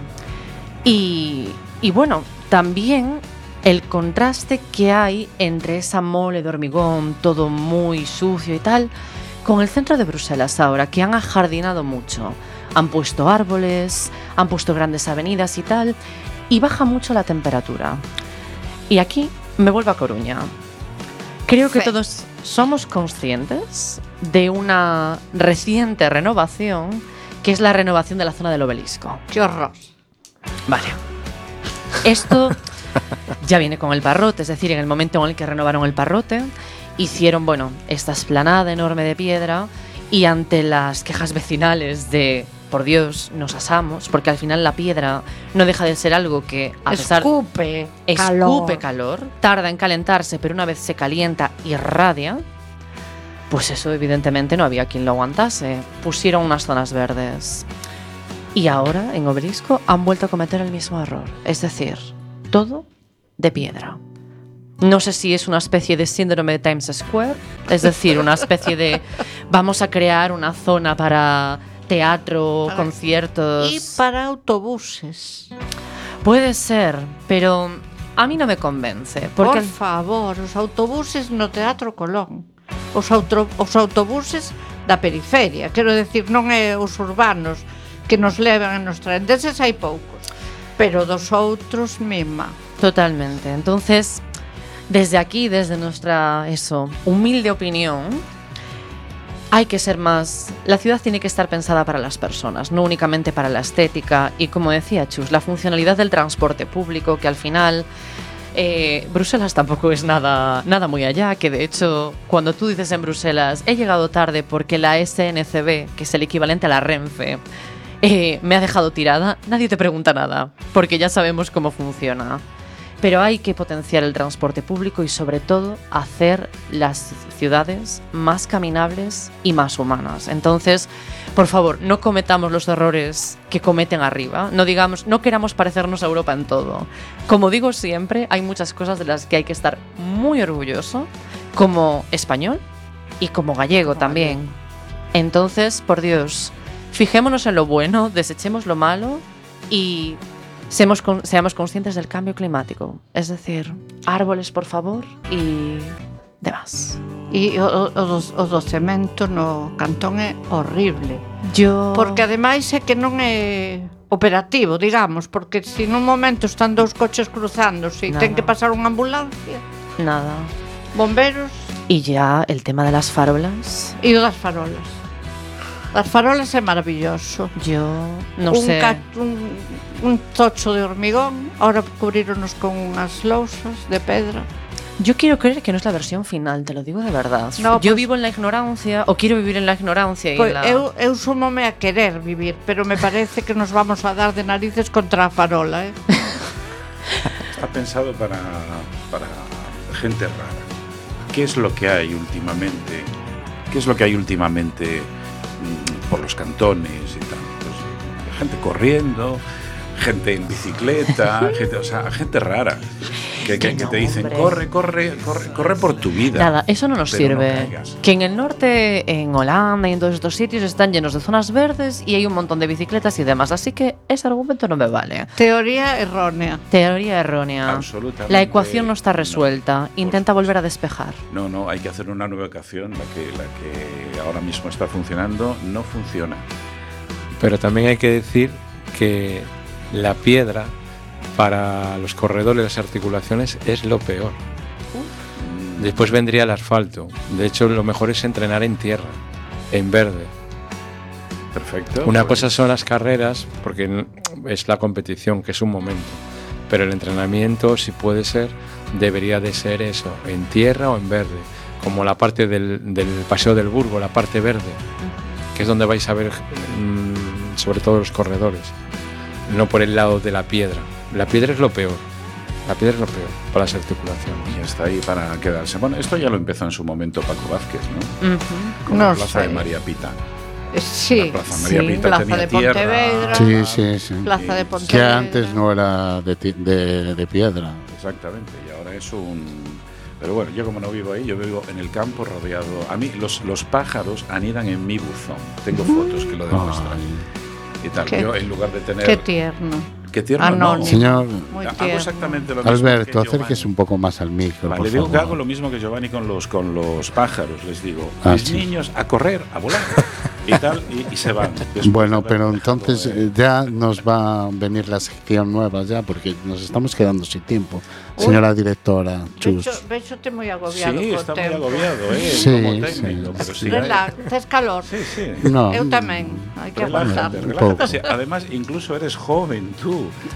[SPEAKER 3] Y, y bueno, también el contraste que hay entre esa mole de hormigón, todo muy sucio y tal, con el centro de Bruselas ahora, que han ajardinado mucho. Han puesto árboles, han puesto grandes avenidas y tal, y baja mucho la temperatura. Y aquí me vuelvo a Coruña. Creo que
[SPEAKER 2] Sí.
[SPEAKER 3] todos somos conscientes de una reciente renovación, que es la renovación de la zona del Obelisco.
[SPEAKER 2] qué horror.
[SPEAKER 3] Vale. Esto ya viene con el Parrote, es decir, en el momento en el que renovaron el Parrote, hicieron, bueno, esta esplanada enorme de piedra, y ante las quejas vecinales de por Dios, nos asamos, porque al final la piedra no deja de ser algo que a pesar
[SPEAKER 2] escupe,
[SPEAKER 3] escupe
[SPEAKER 2] calor.
[SPEAKER 3] calor, tarda en calentarse, pero una vez se calienta irradia. Pues eso evidentemente no había quien lo aguantase. Pusieron unas zonas verdes. Y ahora en Obelisco han vuelto a cometer el mismo error, es decir, todo de piedra. No sé si es una especie de síndrome de Times Square, es decir, una especie de vamos a crear una zona para teatro,
[SPEAKER 2] Para-
[SPEAKER 3] conciertos.
[SPEAKER 2] Y para autobuses.
[SPEAKER 3] Puede ser, pero a mí no me convence.
[SPEAKER 2] Por
[SPEAKER 3] Porque
[SPEAKER 2] favor, os autobuses no Teatro Colón. Os, outro, os autobuses da periferia, quero decir, non é os urbanos que nos levan e nos traen, deses hai poucos, pero dos outros mima.
[SPEAKER 3] Totalmente. Entonces, desde aquí, desde nuestra eso, humilde opinión, hay que ser más. La ciudad tiene que estar pensada para las personas, no únicamente para la estética. Y como decía Chus, la funcionalidad del transporte público, que al final eh, Bruselas tampoco es nada, nada muy allá. Que de hecho, cuando tú dices en Bruselas, he llegado tarde porque la S N C B, que es el equivalente a la Renfe, eh, me ha dejado tirada, nadie te pregunta nada, porque ya sabemos cómo funciona. Pero hay que potenciar el transporte público y sobre todo hacer las ciudades más caminables y más humanas. Entonces, por favor, no cometamos los errores que cometen arriba. No digamos, no queramos parecernos a Europa en todo. Como digo siempre, hay muchas cosas de las que hay que estar muy orgulloso, como español y como gallego también. Entonces, por Dios, fijémonos en lo bueno, desechemos lo malo y Seamos, con, seamos conscientes del cambio climático. Es decir, árboles, por favor, y demás.
[SPEAKER 2] E o, o, do, o do cemento no cantón é horrible.
[SPEAKER 3] Yo...
[SPEAKER 2] Porque ademais é que non é operativo, digamos, porque se nun momento están dous coches cruzándose e
[SPEAKER 3] Nada.
[SPEAKER 2] ten que pasar unha ambulancia,
[SPEAKER 3] Nada.
[SPEAKER 2] bomberos
[SPEAKER 3] Y ya el tema de las farolas.
[SPEAKER 2] e o das farolas. As farolas é maravilloso.
[SPEAKER 3] Yo no
[SPEAKER 2] un,
[SPEAKER 3] sé.
[SPEAKER 2] ca- un, un tocho de hormigón, ahora cubrironos con unhas lousas de pedra.
[SPEAKER 3] Yo quiero creer que no es la versión final, te lo digo de verdad.
[SPEAKER 2] No,
[SPEAKER 3] Yo
[SPEAKER 2] pues-
[SPEAKER 3] vivo en la ignorancia, o quiero vivir en la ignorancia. Y
[SPEAKER 2] Pois,
[SPEAKER 3] la...
[SPEAKER 2] eu, eu súmome a querer vivir, pero me parece que nos vamos a dar de narices contra a farola, eh?
[SPEAKER 6] Está pensado para, para gente rara. ¿Qué es lo que hay últimamente? ¿Qué es lo que hay últimamente mm, por los cantones y tal? Pues, gente corriendo, gente en bicicleta, gente, o sea, gente rara. Que, que,
[SPEAKER 3] Que
[SPEAKER 6] que
[SPEAKER 3] no,
[SPEAKER 6] te dicen,
[SPEAKER 3] hombre.
[SPEAKER 6] corre, corre, corre, corre por tu vida.
[SPEAKER 3] Nada, eso no nos
[SPEAKER 6] pero no
[SPEAKER 3] sirve.
[SPEAKER 6] caigas.
[SPEAKER 3] Que en el norte, en Holanda y en todos estos sitios están llenos de zonas verdes y hay un montón de bicicletas y demás. Así que ese argumento no me vale.
[SPEAKER 2] Teoría errónea.
[SPEAKER 3] Teoría errónea.
[SPEAKER 6] Absolutamente.
[SPEAKER 3] La ecuación no está
[SPEAKER 6] no.
[SPEAKER 3] resuelta. Intenta volver a despejar.
[SPEAKER 6] No, no, hay que hacer una nueva ecuación. La que, la que ahora mismo está funcionando no funciona.
[SPEAKER 5] Pero también hay que decir que la piedra para los corredores, las articulaciones, es lo peor. Después vendría el asfalto. De hecho, lo mejor es entrenar en tierra, en verde.
[SPEAKER 6] Perfecto.
[SPEAKER 5] Una
[SPEAKER 6] pues,
[SPEAKER 5] cosa son las carreras, porque n- es la competición, que es un momento. Pero el entrenamiento, si puede ser, debería de ser eso, en tierra o en verde. Como la parte del, del Paseo del Burgo, la parte verde, que es donde vais a ver mm, sobre todo los corredores. No por el lado de la piedra. La piedra es lo peor. La piedra es lo peor para las articulaciones.
[SPEAKER 6] Y está ahí para quedarse. Bueno, esto ya lo empezó en su momento Paco Vázquez, ¿no?
[SPEAKER 3] Ujú.
[SPEAKER 6] Con
[SPEAKER 2] No
[SPEAKER 6] la plaza
[SPEAKER 2] sé.
[SPEAKER 6] de María Pita.
[SPEAKER 2] Eh, Sí,
[SPEAKER 6] La plaza María
[SPEAKER 3] sí.
[SPEAKER 6] Pita
[SPEAKER 2] Plaza
[SPEAKER 6] tenía
[SPEAKER 2] de
[SPEAKER 6] tierra.
[SPEAKER 2] Pontevedra.
[SPEAKER 4] Sí, sí, sí.
[SPEAKER 2] Plaza de
[SPEAKER 6] Y-
[SPEAKER 4] Que
[SPEAKER 2] Pontevedra.
[SPEAKER 4] antes no era de, ti- de, de piedra.
[SPEAKER 6] Exactamente. Y ahora es un... Pero bueno, yo como no vivo ahí, yo vivo en el campo rodeado... A mí los, los pájaros anidan en mi buzón. Tengo fotos que lo demuestran.
[SPEAKER 4] Ay.
[SPEAKER 6] Y tal.
[SPEAKER 2] Qué-
[SPEAKER 6] Yo en lugar de tener...
[SPEAKER 2] Qué tierno.
[SPEAKER 6] Qué tierno,
[SPEAKER 2] Anónimo.
[SPEAKER 6] no.
[SPEAKER 4] Señor
[SPEAKER 2] Muy
[SPEAKER 6] Hago
[SPEAKER 2] tierno.
[SPEAKER 6] exactamente lo mismo
[SPEAKER 4] Alberto,
[SPEAKER 6] que
[SPEAKER 4] acérquese
[SPEAKER 6] Giovanni.
[SPEAKER 4] un poco más al micro,
[SPEAKER 6] Vale,
[SPEAKER 4] por
[SPEAKER 6] digo que
[SPEAKER 4] favor.
[SPEAKER 6] hago lo mismo que Giovanni con los, con los pájaros. Les digo,
[SPEAKER 4] Ah,
[SPEAKER 6] mis
[SPEAKER 4] sí.
[SPEAKER 6] niños, a correr, a volar. Y tal, y, y se van. Después de
[SPEAKER 4] Bueno,
[SPEAKER 6] haber
[SPEAKER 4] pero
[SPEAKER 6] dejado,
[SPEAKER 4] entonces
[SPEAKER 6] eh,
[SPEAKER 4] eh, ya nos va a venir la sección nueva ya, porque nos estamos quedando sin tiempo. Señora directora, Chus.
[SPEAKER 2] Vexo, vexote moi agobiado
[SPEAKER 6] Sí,
[SPEAKER 2] co
[SPEAKER 6] está
[SPEAKER 2] tempo.
[SPEAKER 6] muy agobiado, ¿eh?
[SPEAKER 4] Sí,
[SPEAKER 6] como
[SPEAKER 4] sí.
[SPEAKER 6] técnico, pero sí.
[SPEAKER 2] Relax, tes calor.
[SPEAKER 6] Sí, sí.
[SPEAKER 4] No,
[SPEAKER 2] Eu tamén, hai que aguantar.
[SPEAKER 6] Relájate,
[SPEAKER 4] Un
[SPEAKER 6] relájate.
[SPEAKER 4] poco.
[SPEAKER 6] Sí, además, incluso eres joven tú.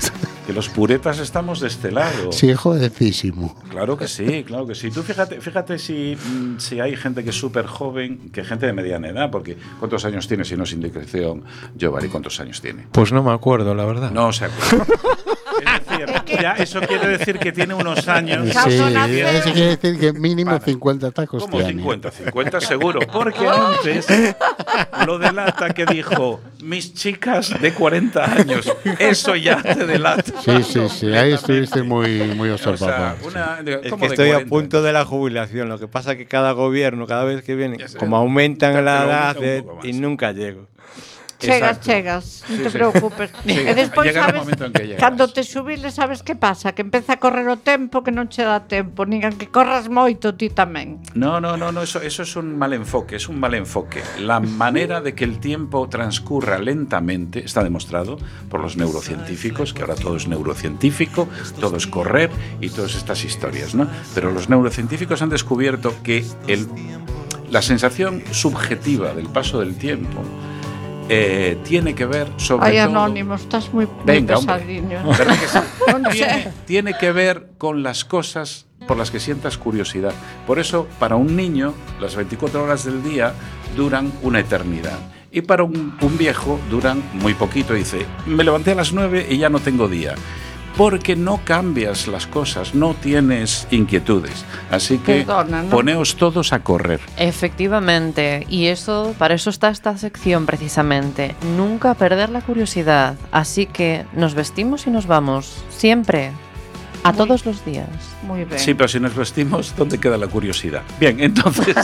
[SPEAKER 6] que los puretas estamos de este lado.
[SPEAKER 4] Sí, jovencísimo.
[SPEAKER 6] Claro que sí, claro que sí. Tú fíjate, fíjate si, si hay gente que es súper joven, que gente de mediana edad, porque ¿cuántos años tiene, si no es indiscreción, Giovanni? ¿Cuántos años tiene?
[SPEAKER 5] Pues no me acuerdo, la verdad.
[SPEAKER 6] No se acuerda. Es decir, ya eso quiere decir que tiene unos años.
[SPEAKER 4] Sí, eso quiere decir que mínimo
[SPEAKER 6] Para.
[SPEAKER 4] cincuenta tacos
[SPEAKER 6] ¿Cómo
[SPEAKER 4] tiene.
[SPEAKER 6] cincuenta? cincuenta seguro. Porque antes lo delata que dijo, mis chicas de cuarenta años. Eso ya te delata.
[SPEAKER 4] Sí, sí, sí. Ahí estuviste muy, muy
[SPEAKER 6] O sea,
[SPEAKER 4] observador.
[SPEAKER 6] una,
[SPEAKER 5] Es
[SPEAKER 6] ¿cómo
[SPEAKER 5] que
[SPEAKER 6] de
[SPEAKER 5] estoy a
[SPEAKER 6] cuarenta?
[SPEAKER 5] punto de la jubilación. Lo que pasa es que cada gobierno, cada vez que viene,
[SPEAKER 6] Ya sé.
[SPEAKER 5] como aumentan
[SPEAKER 6] Te-
[SPEAKER 5] la
[SPEAKER 6] te lo
[SPEAKER 5] edad
[SPEAKER 6] aumenta un
[SPEAKER 5] eh,
[SPEAKER 6] poco más.
[SPEAKER 5] y nunca llego.
[SPEAKER 2] Chegas,
[SPEAKER 6] Exacto.
[SPEAKER 2] chegas, non
[SPEAKER 6] Sí,
[SPEAKER 2] te
[SPEAKER 6] sí.
[SPEAKER 2] preocupes.
[SPEAKER 6] Sí,
[SPEAKER 2] E despois,
[SPEAKER 6] llegará o
[SPEAKER 2] sabes,
[SPEAKER 6] momento en que llegarás.
[SPEAKER 2] cando te xubiles, sabes que pasa? Que empeza a correr o tempo que non che dá tempo, nin que corras moito ti tamén.
[SPEAKER 6] No, no, no, no eso, eso es un mal enfoque, es un mal enfoque. La manera de que el tiempo transcurra lentamente está demostrado por los neurocientíficos, que ahora todo es neurocientífico, todo es correr y todas estas historias, ¿no? Pero los neurocientíficos han descubierto que el, la sensación subjetiva del paso del tiempo eh, tiene que ver sobre
[SPEAKER 2] Ai,
[SPEAKER 6] todo...
[SPEAKER 2] Anónimo, estás moi, moi
[SPEAKER 6] Venga, hombre.
[SPEAKER 2] pesadiño.
[SPEAKER 6] ¿Verdad que sí?
[SPEAKER 2] Non
[SPEAKER 6] tiene,
[SPEAKER 2] sei.
[SPEAKER 6] tiene que ver con las cosas por las que sientas curiosidad. Por eso, para un niño, las veinticuatro horas del día duran una eternidad. Y para un, un viejo duran muy poquito. Dice, me levanté a las nueve y ya no tengo día. Porque no cambias las cosas, no tienes inquietudes. Así que
[SPEAKER 2] Perdona, ¿no?
[SPEAKER 6] poneos todos a correr.
[SPEAKER 3] Efectivamente, y eso, para eso está esta sección precisamente, nunca perder la curiosidad, así que nos vestimos y nos vamos, siempre, a
[SPEAKER 2] Muy-
[SPEAKER 3] todos los días.
[SPEAKER 2] Moi ben.
[SPEAKER 6] Sí, pero si nos vestimos, ¿dónde queda la curiosidad? Bien, entonces...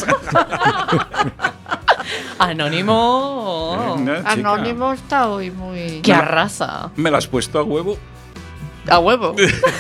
[SPEAKER 3] Anónimo,
[SPEAKER 6] No, chica,
[SPEAKER 2] Anónimo está hoy moi...
[SPEAKER 3] que arrasa.
[SPEAKER 6] ¿me la has puesto a huevo?
[SPEAKER 3] A huevo.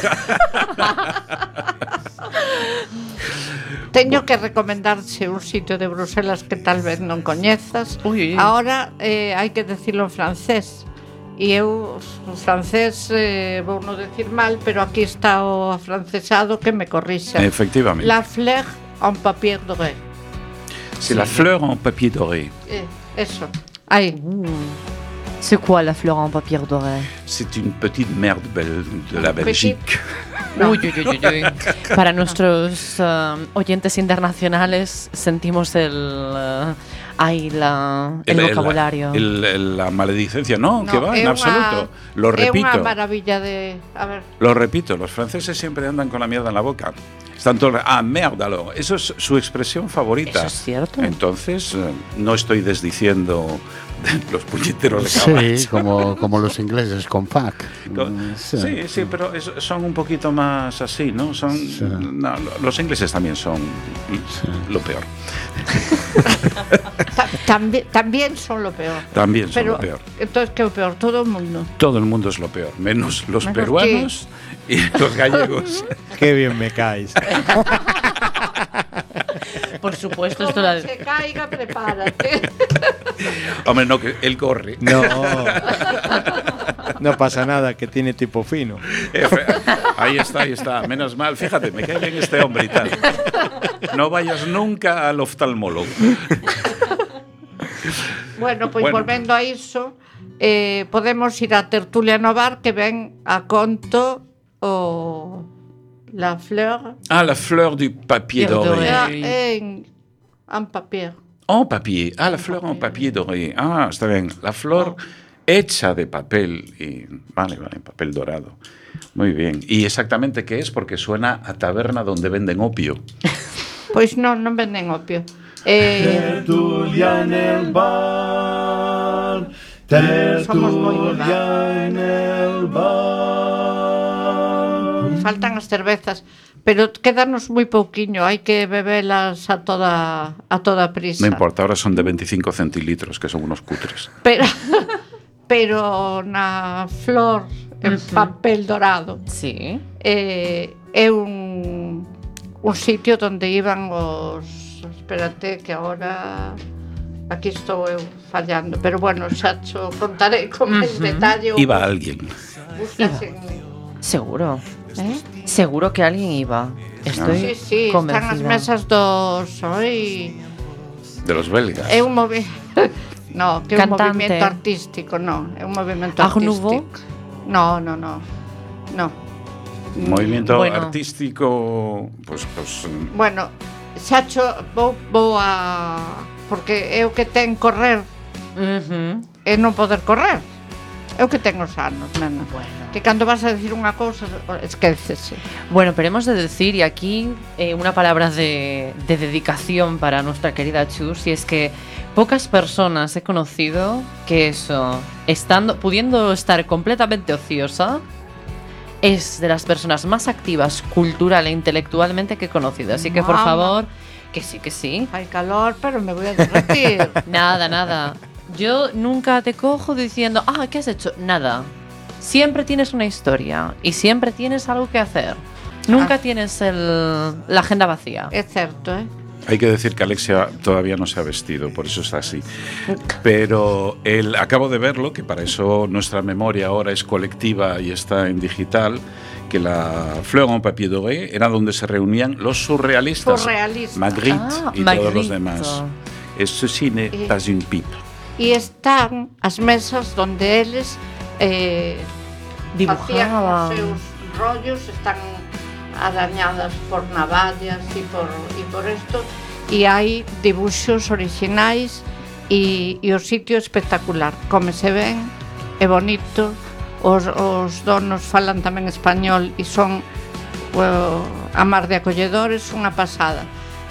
[SPEAKER 2] Teño que recomendarse un sitio de Bruselas que tal vez non coñezas.
[SPEAKER 3] Uy, uy.
[SPEAKER 2] Ahora eh, hai que decirlo en francés. E eu, o francés, eh, vou non decir mal, pero aquí está o afrancesado que me corrixa.
[SPEAKER 6] Efectivamente.
[SPEAKER 2] La fleur en papier doré.
[SPEAKER 6] C'est la fleur en papier doré.
[SPEAKER 2] Eh, eso. Aí.
[SPEAKER 3] C'est quoi la fleur en papier doré?
[SPEAKER 6] C'est une petite merde belle de la Belgique.
[SPEAKER 2] No.
[SPEAKER 3] Uy, uy, uy, uy, uy. Para nuestros um, oyentes internacionales sentimos el, uh, ay, la, el,
[SPEAKER 6] El- el-
[SPEAKER 3] vocabulario.
[SPEAKER 6] el- el- la maledicencia, no,
[SPEAKER 2] No,
[SPEAKER 6] que va,
[SPEAKER 2] é
[SPEAKER 6] en
[SPEAKER 2] unha-
[SPEAKER 6] absoluto. Lo
[SPEAKER 2] É unha
[SPEAKER 6] repito,
[SPEAKER 2] maravilla de... A ver,
[SPEAKER 6] lo repito, los franceses siempre andan con la mierda en la boca. Están todos, ah, mierda, lo- eso es su expresión favorita.
[SPEAKER 3] Eso es cierto.
[SPEAKER 6] Entonces, eh, no estoy desdiciendo de los puñeteros de
[SPEAKER 4] Sí,
[SPEAKER 6] caballo.
[SPEAKER 4] como, como los ingleses con fuck.
[SPEAKER 6] Co-
[SPEAKER 4] Mm,
[SPEAKER 6] Sí, sí, pero es- son un poquito más así, ¿no? Son,
[SPEAKER 4] Sí.
[SPEAKER 6] no, los ingleses también son lo peor.
[SPEAKER 2] ta, también, también son lo peor.
[SPEAKER 6] También son
[SPEAKER 2] Pero,
[SPEAKER 6] lo peor.
[SPEAKER 2] entonces, ¿qué es lo peor? Todo el mundo.
[SPEAKER 6] Todo el mundo es lo peor, menos los
[SPEAKER 2] Menos
[SPEAKER 6] peruanos y los gallegos.
[SPEAKER 5] Qué bien me caes.
[SPEAKER 3] Por supuesto, esto
[SPEAKER 2] Como
[SPEAKER 3] la...
[SPEAKER 2] se caiga, prepárate.
[SPEAKER 6] Hombre, no, que él corre.
[SPEAKER 5] No. No pasa nada, que tiene tipo fino.
[SPEAKER 6] Efe- Ahí está, ahí está. Menos mal. Fíjate, me cae bien este hombre y tal. No vayas nunca al oftalmólogo.
[SPEAKER 2] Bueno, pois
[SPEAKER 6] Bueno.
[SPEAKER 2] volvendo a iso, eh, podemos ir a Tertulia Novar que ven a conto o La Fleur
[SPEAKER 6] Ah, la fleur du papier
[SPEAKER 3] Pierre
[SPEAKER 6] doré.
[SPEAKER 3] doré.
[SPEAKER 2] eh, en, en papier.
[SPEAKER 6] En papier. Ah, la fleur en papier doré. Ah, está bien. La flor hecha de papel. Y, vale, vale, papel dorado. Muy bien. ¿Y exactamente qué es? Porque suena a taberna donde venden opio.
[SPEAKER 2] Pois non, non venden opio. Eh,
[SPEAKER 1] Tertulia en el bar,
[SPEAKER 2] Somos moi de bar.
[SPEAKER 1] tertulia en el bar.
[SPEAKER 2] faltan as cervezas, pero quedanos moi pouquiño, hai que bebelas a toda a toda prisa.
[SPEAKER 6] No importa, ahora son de veinticinco centilitros, que son unos cutres.
[SPEAKER 2] Pero pero na flor en
[SPEAKER 3] Ujú.
[SPEAKER 2] papel dorado.
[SPEAKER 3] Sí.
[SPEAKER 2] Eh, é un, un sitio donde iban os... Espérate, que ahora... Aquí estou eu fallando, pero bueno, xa cho contaré con máis
[SPEAKER 3] Ujú.
[SPEAKER 2] detalle.
[SPEAKER 6] Iba alguien.
[SPEAKER 2] Buscas en...
[SPEAKER 3] Seguro.
[SPEAKER 2] Eh?
[SPEAKER 3] Seguro que alguén iba. Estoy
[SPEAKER 2] Sí, sí,
[SPEAKER 3] convencida.
[SPEAKER 2] están as mesas dos... Oi...
[SPEAKER 6] De los belgas.
[SPEAKER 2] É un movi... No, que é un
[SPEAKER 3] Cantante.
[SPEAKER 2] movimento artístico, no, é un movimento
[SPEAKER 3] Art Nouveau?
[SPEAKER 2] artístico. No, no, no. No.
[SPEAKER 6] Movimiento
[SPEAKER 3] Bueno.
[SPEAKER 6] artístico, pues, pues
[SPEAKER 2] Bueno, xa cho, vou, vou a... Porque é o que ten correr
[SPEAKER 3] Ujú.
[SPEAKER 2] e non poder correr. É o que ten os anos, nena.
[SPEAKER 3] Bueno.
[SPEAKER 2] Que cando vas a decir unha cousa, esquécese.
[SPEAKER 3] Bueno, pero hemos de decir, y aquí eh, una palabra de, de dedicación para nuestra querida Chus, y es que pocas personas he conocido que eso, estando, pudiendo estar completamente ociosa, es de las personas más activas cultural e intelectualmente que he conocido. Así que, por
[SPEAKER 2] Mamá.
[SPEAKER 3] favor, que sí, que sí.
[SPEAKER 2] Hay calor, pero me voy a derretir.
[SPEAKER 3] Nada, nada. Yo nunca te cojo diciendo, ah, ¿qué has hecho? Nada. Siempre tienes una historia y siempre tienes algo que hacer. Nunca
[SPEAKER 2] Ah.
[SPEAKER 3] tienes el, la agenda vacía.
[SPEAKER 2] É certo, eh?
[SPEAKER 6] hay que decir que Alexia todavía no se ha vestido, por eso está así. Pero el, acabo de verlo, que para eso nuestra memoria ahora es colectiva y está en digital, que la Fleur en Papier Doré era donde se reunían los surrealistas,
[SPEAKER 2] Surrealistas.
[SPEAKER 6] Magritte
[SPEAKER 3] Ah,
[SPEAKER 6] y todos los
[SPEAKER 3] Magritte.
[SPEAKER 6] demás. Eso sí n'est
[SPEAKER 2] Eh.
[SPEAKER 6] pas une pipe.
[SPEAKER 2] E están as mesas donde eles eh, facían
[SPEAKER 3] Dibujaban.
[SPEAKER 2] os seus rollos, están arañadas por navallas e por, e por esto, e hai dibuxos orixinais e, e o sitio espectacular, cómese ben, é bonito, os, os donos falan tamén español e son well, a mar de acolledores, unha pasada.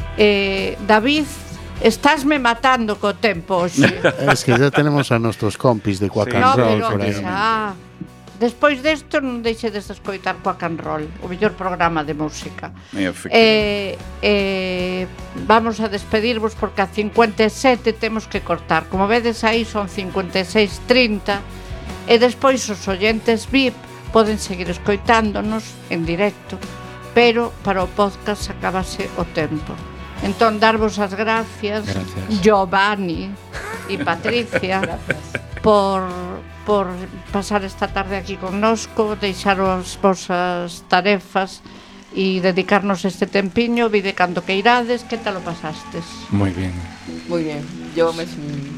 [SPEAKER 2] Eh, David, estásme matando co tempo hoxe.
[SPEAKER 4] Es que ya tenemos a nuestros compis de Quack
[SPEAKER 6] Sí.
[SPEAKER 4] and
[SPEAKER 2] No,
[SPEAKER 4] Roll
[SPEAKER 2] pero
[SPEAKER 4] por aí.
[SPEAKER 2] xa. Despois desto non deixedes de escoitar Quack and Roll, o mellor programa de música. Eh, eh, vamos a despedirvos porque a cincuenta e sete temos que cortar. Como vedes aí son cincuenta e seis trinta e despois os oyentes V I P poden seguir escoitándonos en directo, pero para o podcast acabase o tempo. Entón, darvos as gracias,
[SPEAKER 5] Gracias.
[SPEAKER 2] Giovanni e Patricia, por, por pasar esta tarde aquí connosco, deixar as vosas tarefas e dedicarnos este tempiño, vide cando que irades, que tal o pasastes?
[SPEAKER 5] Muy bien.
[SPEAKER 8] Muy bien, yo me